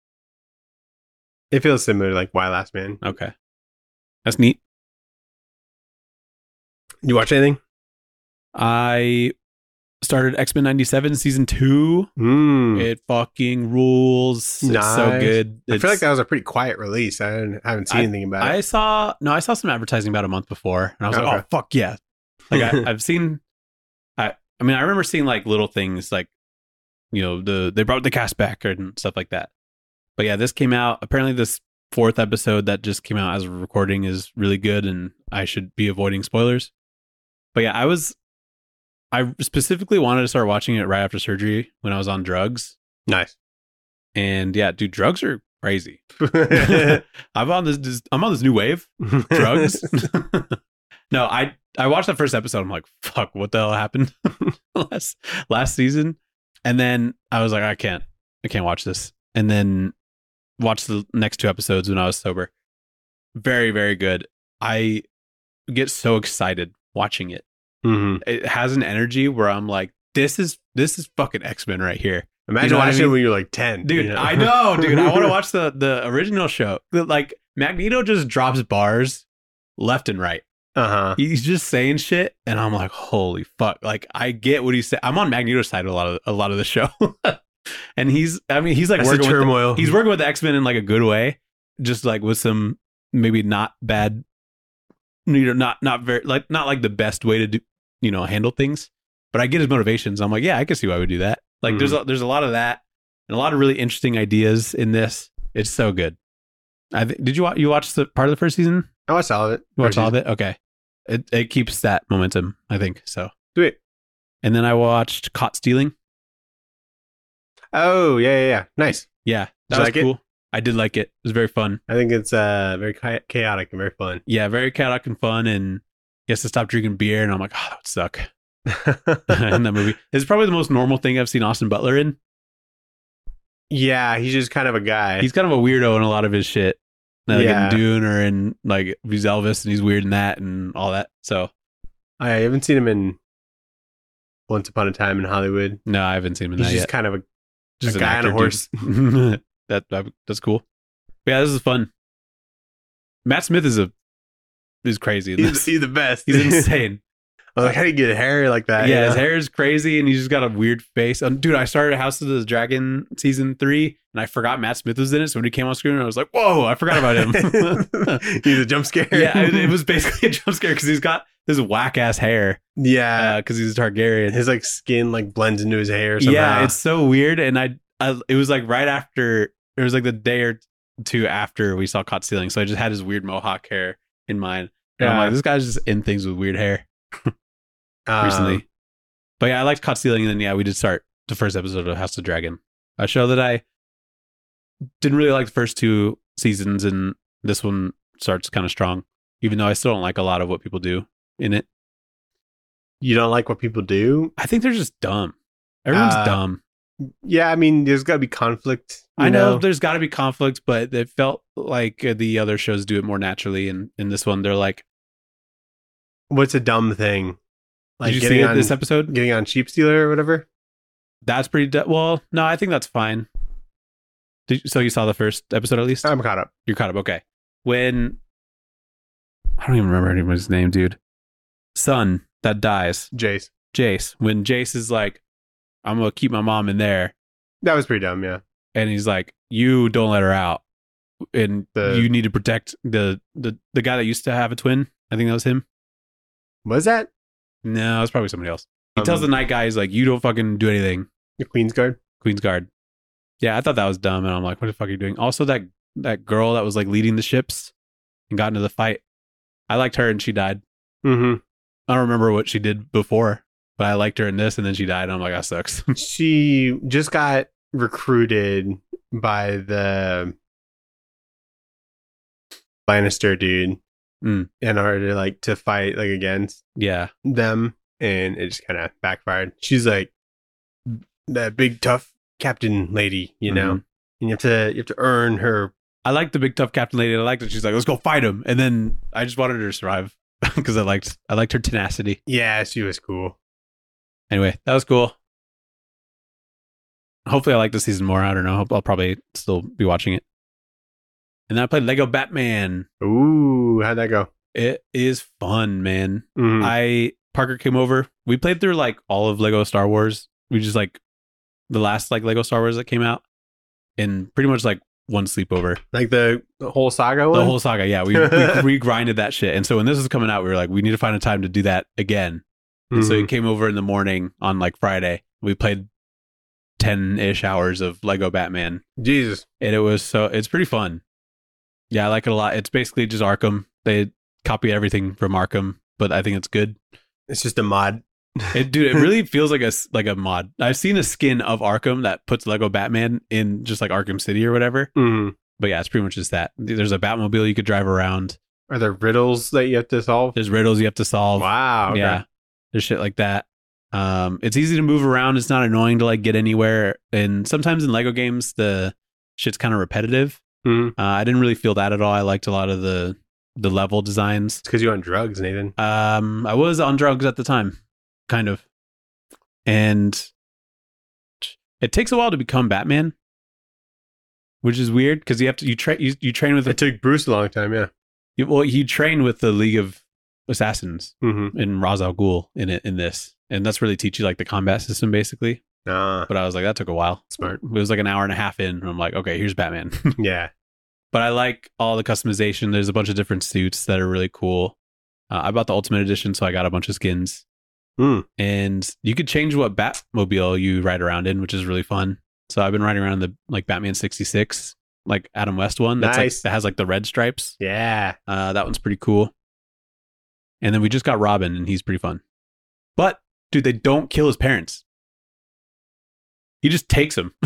it feels similar to like Y Last Man. Okay. That's neat. You watch anything? I started X-Men 97 season 2. It fucking rules. Nice. It's so good. I feel like that was a pretty quiet release. I haven't seen anything about it. I saw some advertising about a month before, and I was like, oh fuck yeah. Like I've seen I remember seeing like little things like, they brought the cast back and stuff like that. But yeah, this came out. Apparently this 4th episode that just came out as a recording is really good, and I should be avoiding spoilers. But yeah, I specifically wanted to start watching it right after surgery when I was on drugs. Nice. And yeah, dude, drugs are crazy. I'm on this new wave. Drugs. No, I watched that first episode. I'm like, fuck, what the hell happened last season? And then I was like, I can't watch this. And then watched the next 2 episodes when I was sober. Very, very good. I get so excited watching it. Mm-hmm. It has an energy where I'm like, this is fucking X-Men right here. Imagine watching it when you're like 10. Dude, I know, dude. I want to watch the original show. Like, Magneto just drops bars left and right. Uh-huh. He's just saying shit, and I'm like, holy fuck. Like, I get what he's saying. I'm on Magneto's side a lot of the show. And he's like working turmoil. He's working with the X-Men in like a good way. Just like with some maybe not bad, not very not like the best way to do, handle things. But I get his motivations. I'm like, yeah, I can see why we do that. Like there's a lot of that and a lot of really interesting ideas in this. It's so good. Did you watch the part of the first season? I watched all of it. You watched all of it? Okay. It keeps that momentum, I think. So sweet. And then I watched Caught Stealing. Oh, yeah. Nice. Yeah. That was cool. I did like it. It was very fun. I think it's very chaotic and very fun. Yeah, very chaotic and fun. And he has to stop drinking beer. And I'm like, oh, that would suck. In that movie. It's probably the most normal thing I've seen Austin Butler in. Yeah, he's just kind of a guy. He's kind of a weirdo in a lot of his shit. Like in Dune or in like he's Elvis and he's weird in that and all that. So I haven't seen him in Once Upon a Time in Hollywood. No, I haven't seen him in he's that just yet. kind of just a guy on a horse. That's cool. But yeah, this is fun. Matt Smith is crazy. He's the best. He's insane. I was like, how do you get hair like that? Yeah, his hair is crazy, and he's just got a weird face. Dude, I started House of the Dragon season 3, and I forgot Matt Smith was in it. So when he came on screen, I was like, whoa, I forgot about him. He's a jump scare. Yeah, it was basically a jump scare because he's got this whack ass hair. Yeah, because he's a Targaryen. His like skin like blends into his hair somehow. Yeah, it's so weird. And it was like right after, it was like the day or two after we saw Caught Stealing. So I just had his weird mohawk hair in mind. And I'm like, this guy's just in things with weird hair. Recently. But yeah, I liked Caught Stealing, and then we did start the first episode of House of the Dragon, a show that I didn't really like the first 2 seasons, and this one starts kind of strong, even though I still don't like a lot of what people do in it. You don't like what people do? I think they're just dumb. Everyone's dumb. Yeah, I mean, there's got to be conflict. I know there's got to be conflict, but it felt like the other shows do it more naturally, and in this one, they're like, what's a dumb thing? Like, did you see this episode? Getting on Sheep Stealer or whatever? That's pretty... well, no, I think that's fine. So you saw the first episode at least? I'm caught up. You're caught up, okay. When... I don't even remember anybody's name, dude. Son that dies. Jace. When Jace is like, I'm going to keep my mom in there. That was pretty dumb, yeah. And he's like, you don't let her out. And you need to protect the guy that used to have a twin. I think that was him. Was that? No, it's probably somebody else. He tells the night guy, he's like, you don't fucking do anything. The Queen's Guard? Queen's Guard. Yeah, I thought that was dumb. And I'm like, what the fuck are you doing? Also, that girl that was like leading the ships and got into the fight. I liked her and she died. Mm-hmm. I don't remember what she did before, but I liked her in this, and then she died. And I'm like, that sucks. She just got recruited by the Lannister dude in order to like to fight like against them, and it just kind of backfired. She's like that big tough captain lady, you know, and you have to earn her. I like the big tough captain lady. I liked that she's like, let's go fight him, and then I just wanted her to survive because I liked her tenacity. Yeah, she was cool. Anyway, that was cool. Hopefully, I like the season more. I don't know. I'll probably still be watching it. And then I played Lego Batman. Ooh, how'd that go? It is fun, man. Parker came over. We played through like all of Lego Star Wars. We just like the last like Lego Star Wars that came out, and pretty much like one sleepover. Like the whole saga one? The whole saga, yeah. We re-grinded that shit. And so when this was coming out, we were like, we need to find a time to do that again. And so he came over in the morning on like Friday. We played 10-ish hours of Lego Batman. Jesus. And it's pretty fun. Yeah, I like it a lot. It's basically just Arkham. They copy everything from Arkham, but I think it's good. It's just a mod. It really feels like a mod. I've seen a skin of Arkham that puts Lego Batman in just like Arkham City or whatever. But yeah, it's pretty much just that. There's a Batmobile you could drive around. Are there riddles that you have to solve? There's riddles you have to solve. Wow. Okay. Yeah. There's shit like that. It's easy to move around. It's not annoying to like get anywhere. And sometimes in Lego games, the shit's kind of repetitive. I didn't really feel that at all. I liked a lot of the level designs. It's because you're on drugs, Nathan. I was on drugs at the time, kind of. And it takes a while to become Batman, which is weird because you train with. It took Bruce a long time, yeah. You train with the League of Assassins and Ra's al Ghul in this, and that's really teach you like the combat system basically. But I was like, that took a while. Smart. It was like an hour and a half in, and I'm like, okay, here's Batman. Yeah. But I like all the customization. There's a bunch of different suits that are really cool. I bought the Ultimate Edition, so I got a bunch of skins. And you could change what Batmobile you ride around in, which is really fun. So I've been riding around the like Batman 66, like Adam West one. That's nice. Like, that has like the red stripes. Yeah. That one's pretty cool. And then we just got Robin, and he's pretty fun. But dude, they don't kill his parents. He just takes him.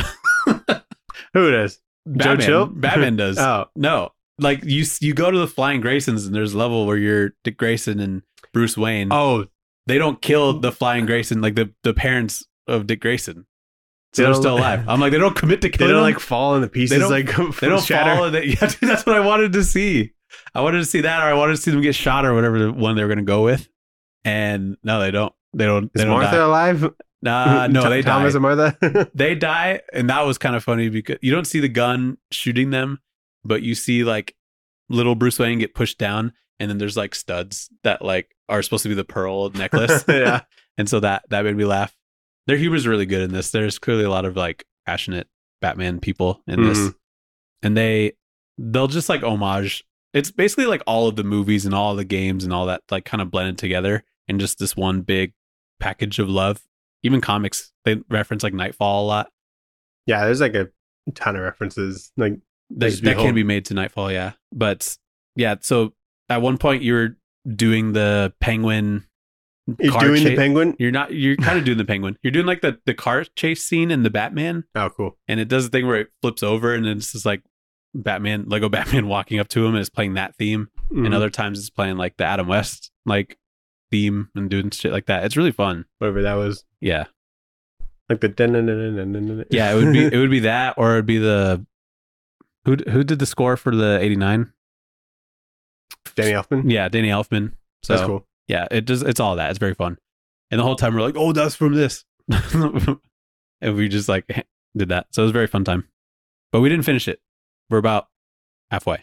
Who does? Batman. Joe Chill? Batman does. Oh. No. Like you go to the Flying Graysons and there's a level where you're Dick Grayson and Bruce Wayne. Oh. They don't kill the Flying Grayson, like the parents of Dick Grayson. So they're still alive. I'm like, they don't commit to killing them. They don't them. Like fall into pieces. They don't shatter. Fall into, yeah, dude, that's what I wanted to see. I wanted to see that, or I wanted to see them get shot, or whatever the one they were going to go with. And no, they don't. Is Martha die. Alive? No, they die. Thomas and Martha? They die, and that was kind of funny because you don't see the gun shooting them, but you see like little Bruce Wayne get pushed down, and then there's like studs that like are supposed to be the pearl necklace. Yeah. And so that made me laugh. Their humor's really good in this. There's clearly a lot of like passionate Batman people in this. And they'll just like homage. It's basically like all of the movies and all of the games and all that like kind of blended together in just this one big package of love. Even comics, they reference like Nightfall a lot. Yeah, there's like a ton of references like that can be made to Nightfall, yeah. But yeah, so at one point you were doing the penguin. You're doing the penguin? You're not. You're kind of doing the penguin. You're doing like the car chase scene in the Batman. Oh, cool. And it does the thing where it flips over and then it's just like Lego Batman walking up to him and it's playing that theme. And other times it's playing like the Adam West like theme and doing shit like that. It's really fun. Whatever that was. Yeah. Like the yeah, it would be that, or it'd be the who did the score for the 89? Danny Elfman. Yeah, Danny Elfman. So that's cool. Yeah, it's all that. It's very fun. And the whole time we're like, oh, that's from this. And we just like did that. So it was a very fun time. But we didn't finish it. We're about halfway.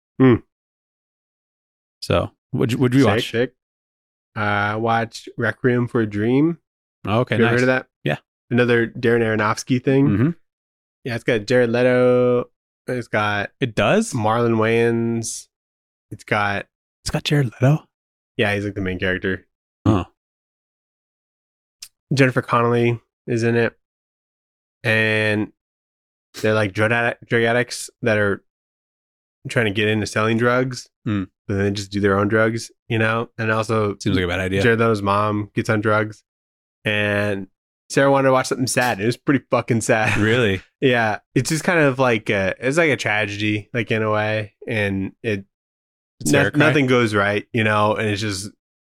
So what'd you watch? Sick. Watched Requiem for a Dream. Oh, okay, you ever nice. heard of that? Yeah. Another Darren Aronofsky thing. Yeah, it's got Jared Leto. It does? Marlon Wayans. It's got Jared Leto? Yeah, he's like the main character. Oh. Jennifer Connelly is in it. And they're like drug addicts that are trying to get into selling drugs. Mm. But then they just do their own drugs, you know? And also, seems like a bad idea. Jared Leto's mom gets on drugs. And Sarah wanted to watch something sad. It was pretty fucking sad. Really? Yeah. It's just kind of like it's like a tragedy, like in a way. And nothing goes right, you know? And it's just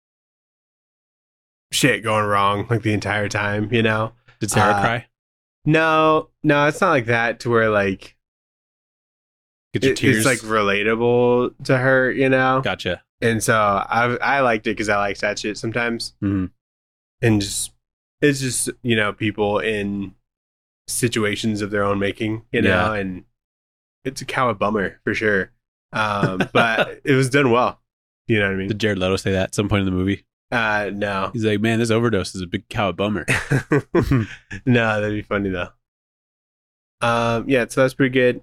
shit going wrong like the entire time, you know? Did Sarah cry? No, it's not like that to where like Get your tears. it's like relatable to her, you know? Gotcha. And so I liked it because I like that shit sometimes. Mm-hmm. And it's just, you know, people in situations of their own making, you know, and it's a cow bummer for sure. But it was done well. You know what I mean? Did Jared Leto say that at some point in the movie? No. He's like, man, this overdose is a big cow bummer. No, that'd be funny though. Yeah, so that's pretty good.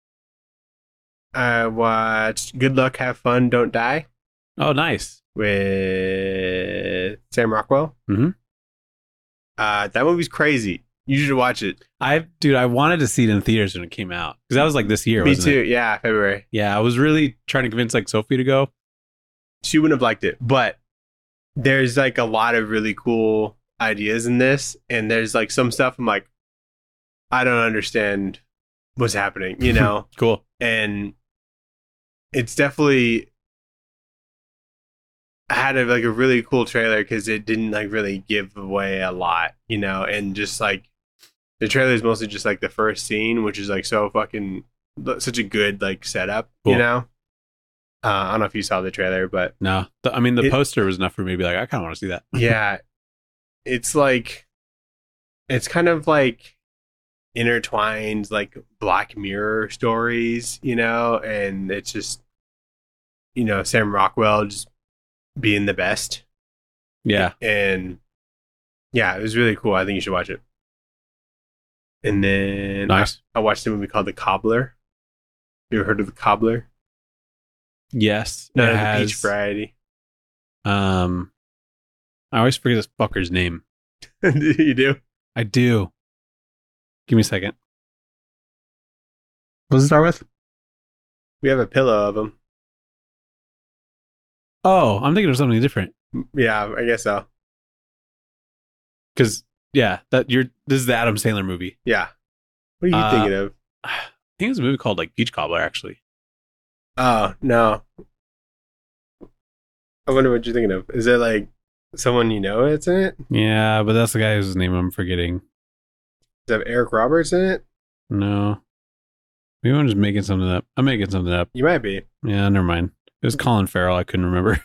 I watched Good Luck, Have Fun, Don't Die. Oh, nice. With Sam Rockwell. Mm-hmm. That movie's crazy. You should watch it. I wanted to see it in theaters when it came out. Because that was like this year, Me wasn't too. it? Yeah, February. Yeah, I was really trying to convince like Sophie to go. She wouldn't have liked it. But there's like a lot of really cool ideas in this. And there's like some stuff I'm like, I don't understand what's happening, you know? Cool. And it's definitely had a really cool trailer because it didn't like really give away a lot, you know, and just like the trailer is mostly just like the first scene, which is like so fucking such a good like setup, cool. You know. I don't know if you saw the trailer, but no, the poster was enough for me to be like, I kind of want to see that. Yeah, it's like it's kind of like intertwined like Black Mirror stories, you know, and it's just, you know, Sam Rockwell just being the best. Yeah. And yeah, it was really cool. I think you should watch it. And then nice. I watched a movie called The Cobbler. You ever heard of The Cobbler? Yes. No, the peach variety. I always forget this fucker's name. You do? I do. Give me a second. What does it start with? We have a pillow of him. Oh, I'm thinking of something different. Yeah, I guess so. Because this is the Adam Sandler movie. Yeah. What are you thinking of? I think it's a movie called like Peach Cobbler, actually. Oh no. I wonder what you're thinking of. Is it like someone you know that's in it? Yeah, but that's the guy whose name I'm forgetting. Does it have Eric Roberts in it? No. Maybe I'm just making something up. I'm making something up. You might be. Yeah, never mind. It was Colin Farrell. I couldn't remember.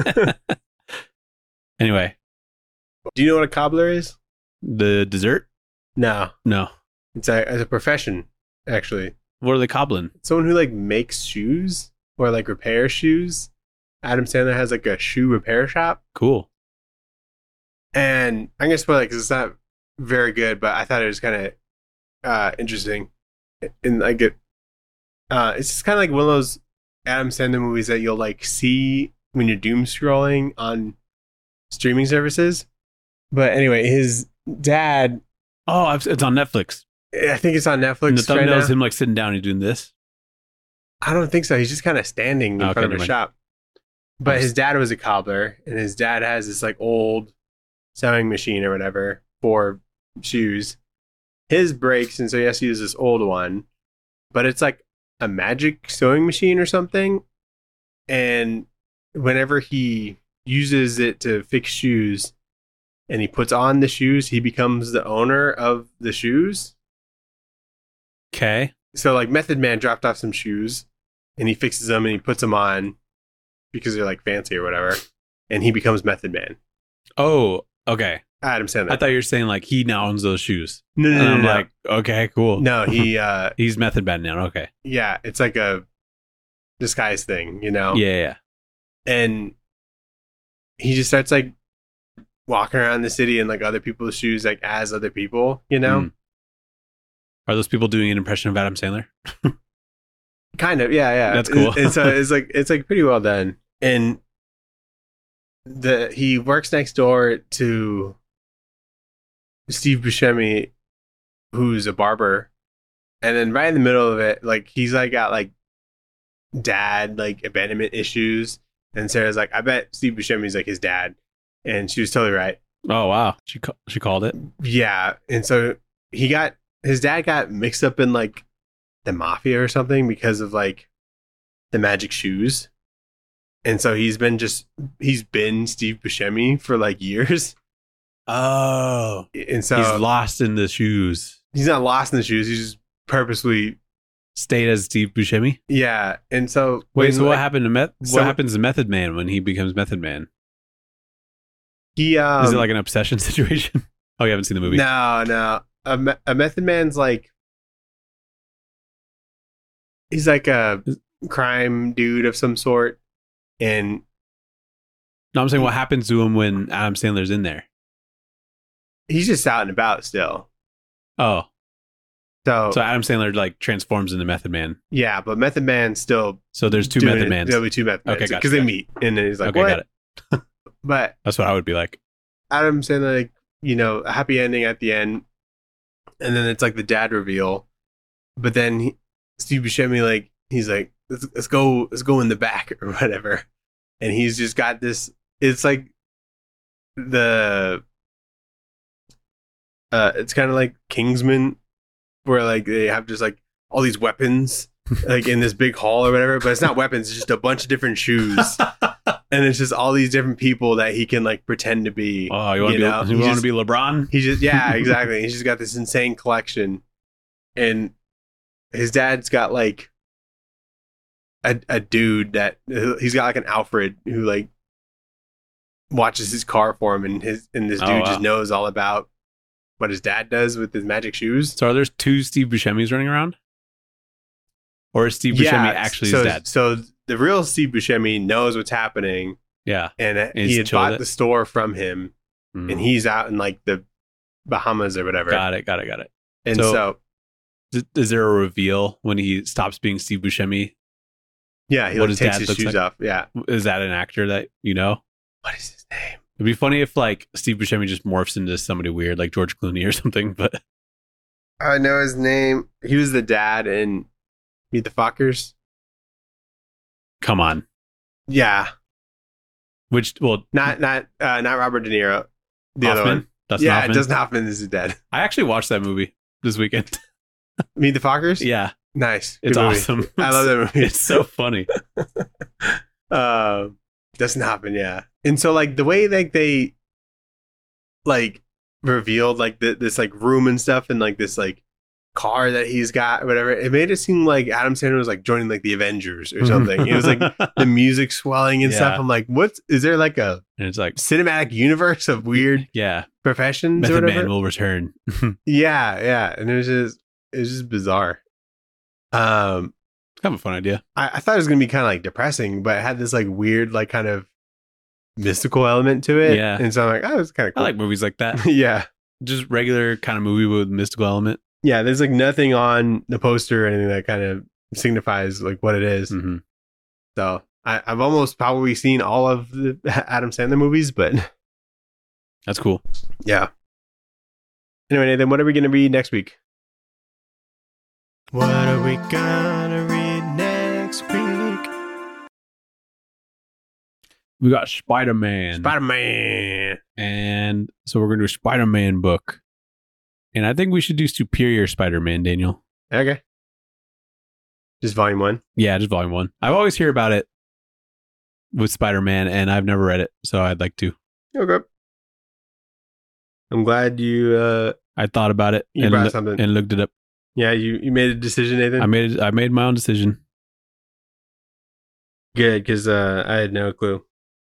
Anyway. Do you know what a cobbler is? The dessert? No. It's a profession, actually. What are they cobbling? Someone who like makes shoes or like repairs shoes. Adam Sandler has like a shoe repair shop. Cool. And I'm gonna spoil it because it's not very good, but I thought it was kind of interesting. And like it's just kind of like one of those Adam Sandler movies that you'll like see when you're doom scrolling on streaming services. But anyway, his dad. Oh, it's on Netflix. I think it's on Netflix. And the thumbnail is him like sitting down and doing this. I don't think so. He's just kind of standing in front of a shop. But his dad was a cobbler, and his dad has this like old sewing machine or whatever for shoes. His breaks, and so he has to use this old one. But it's like a magic sewing machine or something. And whenever he uses it to fix shoes and he puts on the shoes, he becomes the owner of the shoes. Okay. So like Method Man dropped off some shoes and he fixes them and he puts them on because they're like fancy or whatever. And he becomes Method Man. Oh, okay. Adam Sandler. I thought you were saying like he now owns those shoes. No. And I'm like, okay, cool. No, he he's Method Man now. Okay. Yeah, it's like a disguise thing, you know? Yeah. And he just starts like walking around the city in like other people's shoes, like as other people, you know? Mm. Are those people doing an impression of Adam Sandler? Kind of, yeah. That's cool. And so it's like pretty well done. And he works next door to Steve Buscemi, who's a barber, and then right in the middle of it, like he's like got like dad like abandonment issues, and Sarah's like, I bet Steve Buscemi's like his dad, and she was totally right. Oh wow, she called it. Yeah, and so his dad got mixed up in like the mafia or something because of like the magic shoes, and so he's been Steve Buscemi for like years. Oh, and so he's lost in the shoes. He's not lost in the shoes. He's just purposely stayed as Steve Buscemi. Yeah, and so wait, so what happened to what happens to Method Man when he becomes Method Man? He is it like an obsession situation? Oh, you haven't seen the movie? No. A Method Man's like he's like a crime dude of some sort, and no, I'm saying what happens to him when Adam Sandler's in there? He's just out and about still. Oh. So Adam Sandler like transforms into Method Man. Yeah, but Method Man still. So there's two Method Mans. There'll be two Method Mans. Okay, because they meet, and then he's like, okay, what? Got it. But that's what I would be like. Adam Sandler, like, a happy ending at the end, and then it's like the dad reveal. But then Steve Buscemi, like, he's like, let's go in the back or whatever, and he's just got this. It's like it's kind of like Kingsman, where like they have just like all these weapons like in this big hall or whatever, but it's not weapons, it's just a bunch of different shoes. And it's just all these different people that he can like pretend to be. Oh, you want to be LeBron? He just exactly. He's just got this insane collection. And his dad's got like a dude that he's got like an Alfred who like watches his car for him, and this dude just knows all about what his dad does with his magic shoes. So are there two Steve Buscemis running around? Or is Steve Buscemi actually his dad? So the real Steve Buscemi knows what's happening. Yeah. And he had bought the store from him, and he's out in like the Bahamas or whatever. Got it. And so is there a reveal when he stops being Steve Buscemi? Yeah, he takes his shoes off. Yeah. Is that an actor that you know? What is his name? It'd be funny if like Steve Buscemi just morphs into somebody weird like George Clooney or something, but I know his name. He was the dad in Meet the Fockers. Come on. Yeah. Not Robert De Niro. The Hoffman? Other one. Dustin Hoffman? Dustin Hoffman is his dad. I actually watched that movie this weekend. Meet the Fockers? Yeah. Nice. It's awesome. I love that movie. It's so funny. Dustin Hoffman, yeah. And so like the way like they like revealed like this like room and stuff, and like this like car that he's got or whatever, it made it seem like Adam Sandler was like joining like the Avengers or something. It was like the music swelling and stuff. I'm like, is there like a cinematic universe of weird professions? Method Man will return. yeah. And it was just bizarre. Kind of a fun idea. I thought it was gonna be kind of like depressing, but it had this like weird like kind of mystical element to it. Yeah. And so I'm like, oh, it's kind of cool. I like movies like that. Yeah. Just regular kind of movie with mystical element. Yeah, there's like nothing on the poster or anything that kind of signifies like what it is. Mm-hmm. So I've almost probably seen all of the Adam Sandler movies, but that's cool. Yeah. Anyway, Nathan, what are we going to read next week? What are we going to read next week? We got Spider-Man. And so we're going to do a Spider-Man book. And I think we should do Superior Spider-Man, Daniel. Okay. Just volume 1? Yeah, just volume 1. I always hear about it with Spider-Man, and I've never read it, so I'd like to. Okay. I'm glad you... I thought about it and looked it up. Yeah, you made a decision, Nathan? I made my own decision. Good, because I had no clue.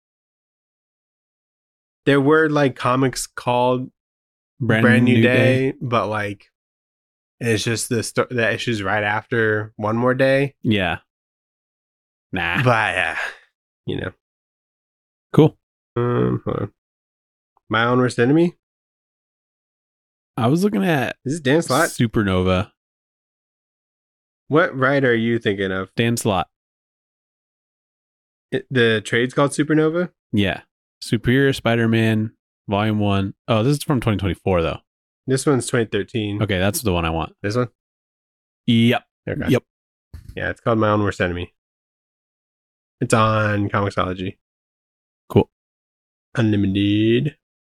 There were like comics called Brand New Day, but like it's just the issues right after One More Day. Yeah. Nah. But Cool. Hold on. My Own Worst Enemy. I was looking at Is this Dan Slott? Supernova. What writer are you thinking of? Dan Slott. The trade's called Supernova? Yeah. Superior Spider-Man Volume 1. Oh, this is from 2024 though. This one's 2013. Okay, that's the one I want. This one? Yep. Okay. Yep. Yeah, it's called My Own Worst Enemy. It's on Comixology. Cool. Unlimited.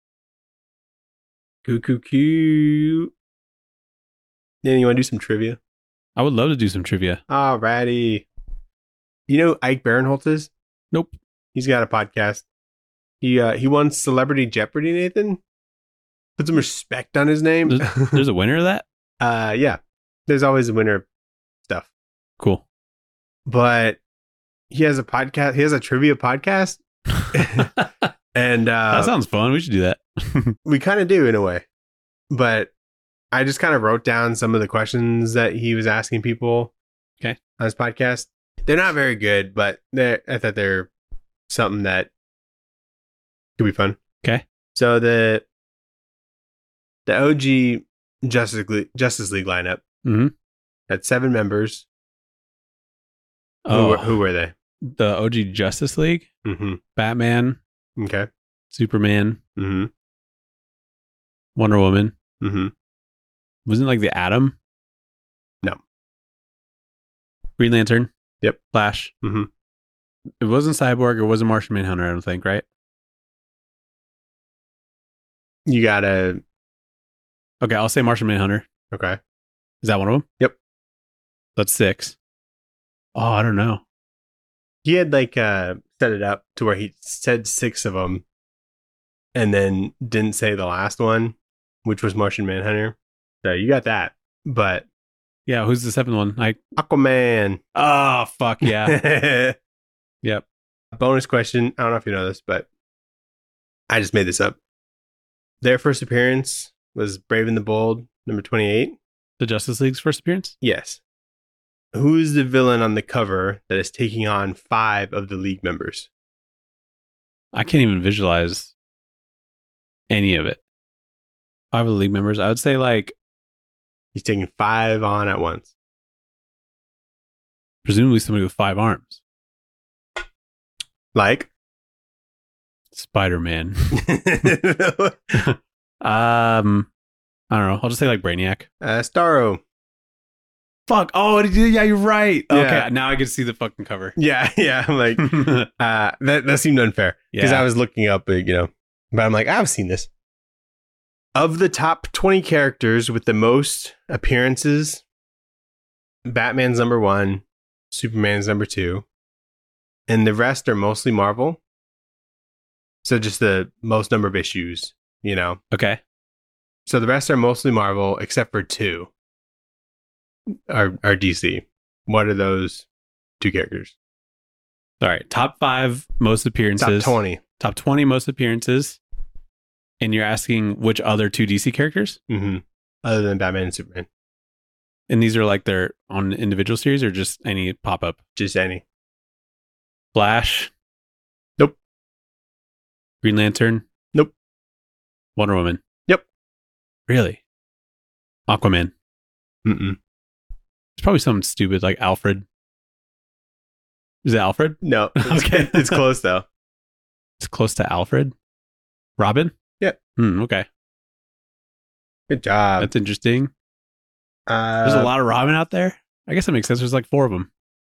Cool. Then you want to do some trivia? I would love to do some trivia. Alrighty. You know Ike Barinholtz is? Nope. He's got a podcast. He won Celebrity Jeopardy, Nathan. Put some respect on his name. There's a winner of that? Yeah. There's always a winner of stuff. Cool. But he has a podcast. He has a trivia podcast. And that sounds fun. We should do that. We kind of do in a way. But I just kind of wrote down some of the questions that he was asking people on his podcast. They're not very good, but I thought they're something that could be fun. Okay. So the OG Justice League lineup had 7 members. Who were they? The OG Justice League? Mm-hmm. Batman. Okay. Superman. Mm-hmm. Wonder Woman. Mm-hmm. Wasn't it like the Atom? No. Green Lantern. Yep. Flash. Mm-hmm. It wasn't Cyborg. It wasn't Martian Manhunter, I don't think, right? You gotta... Okay, I'll say Martian Manhunter. Okay. Is that one of them? Yep. That's 6. Oh, I don't know. He had set it up to where he said 6 of them and then didn't say the last one, which was Martian Manhunter. So you got that. But yeah, who's the 7th one? Aquaman. Oh, fuck yeah. Yep. Bonus question. I don't know if you know this, but I just made this up. Their first appearance was Brave and the Bold, number 28. The Justice League's first appearance? Yes. Who's the villain on the cover that is taking on 5 of the League members? I can't even visualize any of it. 5 of the League members. I would say he's taking 5 on at once. Presumably somebody with 5 arms. Like? Spider-Man. I don't know. I'll just say Brainiac. Starro. Fuck. Oh, yeah, you're right. Yeah. Okay, now I can see the fucking cover. Yeah. I'm like, that seemed unfair. Because I was looking up, but I'm like, I've seen this. Of the top 20 characters with the most appearances, Batman's number 1, Superman's number 2, and the rest are mostly Marvel. So just the most number of issues, Okay. So the rest are mostly Marvel, except for 2 are DC. What are those 2 characters? All right. Top 5 most appearances. Top 20. Top 20 most appearances. And you're asking which other 2 DC characters? Mm-hmm. Other than Batman and Superman. And these are they're on individual series or just any pop-up? Just any. Flash? Nope. Green Lantern? Nope. Wonder Woman? Yep. Really? Aquaman? Mm-mm. It's probably something stupid like Alfred. Is it Alfred? No. Okay. It's close, though. It's close to Alfred? Robin? Yep. Okay. Good job. That's interesting. There's a lot of Robin out there. I guess that makes sense. There's 4 of them.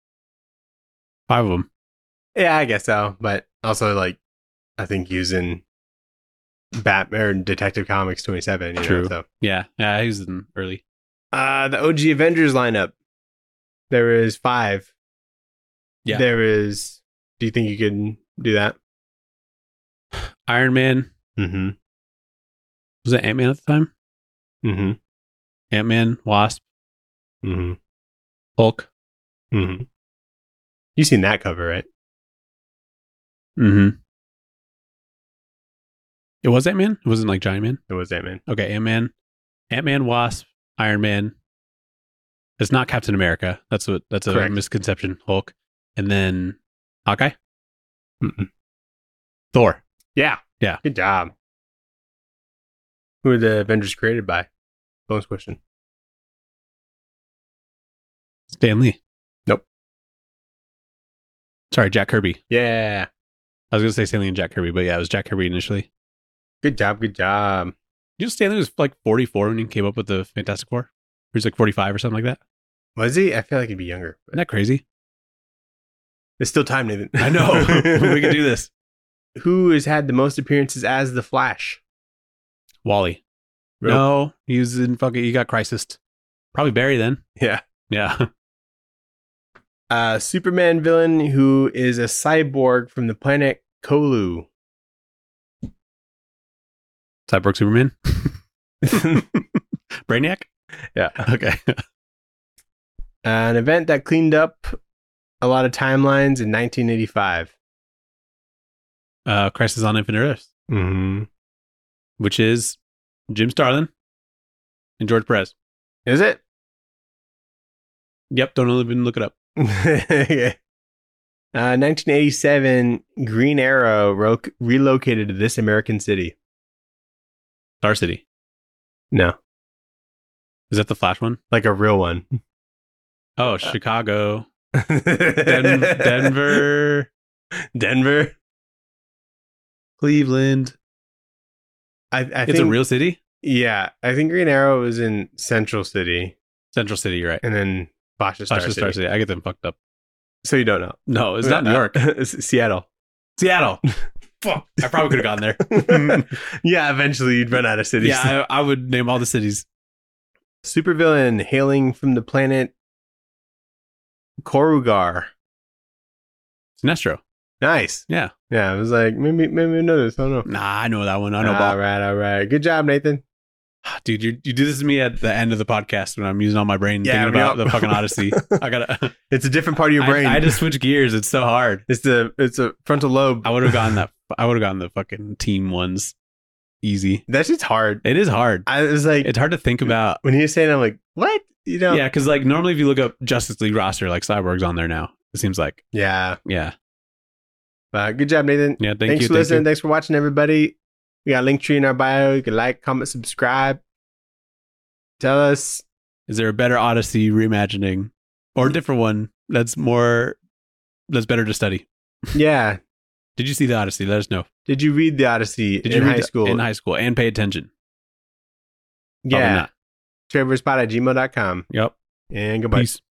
5 of them. Yeah, I guess so. But also, I think using Batman or Detective Comics 27. True. So. Yeah, he was in early. The OG Avengers lineup. There is 5. Yeah. There is. Do you think you can do that? Iron Man. Mm-hmm. Was it Ant-Man at the time? Mm-hmm. Ant-Man, Wasp, Mm-hmm. Hulk. Mm-hmm. You seen that cover, right? Mm-hmm. It was Ant-Man? It wasn't Giant Man? It was Ant-Man. Okay, Ant-Man, Wasp, Iron Man. It's not Captain America. That's a Correct. misconception. Hulk. And then Hawkeye? Mm-mm. Thor. Yeah. Good job. Who are the Avengers created by? Bonus question. Stan Lee. Nope. Sorry, Jack Kirby. Yeah. I was going to say Stan Lee and Jack Kirby, but yeah, it was Jack Kirby initially. Good job. You know, Stan Lee was 44 when he came up with the Fantastic Four? He was 45 or something like that. Was he? I feel like he'd be younger. Isn't that crazy? There's still time, Nathan. I know. We can do this. Who has had the most appearances as the Flash? Wally. Nope. No, he got Crisis. Probably Barry then. Yeah. Yeah. Superman villain who is a cyborg from the planet Kolu. Cyborg Superman. Brainiac? Yeah. Okay. An event that cleaned up a lot of timelines in 1985. Crisis on Infinite Earths. Mm-hmm. Which is Jim Starlin and George Perez. Is it? Yep, don't even look it up. 1987, Green Arrow relocated to This American City. Star City. No. Is that the Flash one? Like a real one. Oh, Chicago. Denver. Cleveland. I think it's a real city? Yeah. I think Green Arrow was in Central City. Central City, you're right. And then Flash is Star City. I get them fucked up. So you don't know. No, it's not New York. It's Seattle. Fuck. I probably could have gone there. Yeah, eventually you'd run out of cities. Yeah, I would name all the cities. Supervillain hailing from the planet Korugar. Sinestro. Nice. Yeah. Yeah, I was like, maybe I know this. I don't know. Nah, I know that one. I know All right. Good job, Nathan. Dude, you do this to me at the end of the podcast when I'm using all my brain thinking about the fucking Odyssey. It's a different part of your brain. I had to switch gears. It's so hard. It's a frontal lobe. I would have gotten the fucking team ones easy. That shit's hard. It is hard. I was like, it's hard to think about. When he was saying, I'm like, what? You know? Yeah, because like normally if you look up Justice League roster, like Cyborg's on there now. It seems like. Yeah. Good job, Nathan. Yeah, thanks for listening. Thanks for watching, everybody. We got a Linktree in our bio. You can like, comment, subscribe. Tell us. Is there a better Odyssey reimagining or a different one that's better to study? Yeah. Did you see the Odyssey? Let us know. Did you read the Odyssey in high school? In high school and pay attention. Yeah. TrevorSpot@gmail.com. Yep. And goodbye. Peace.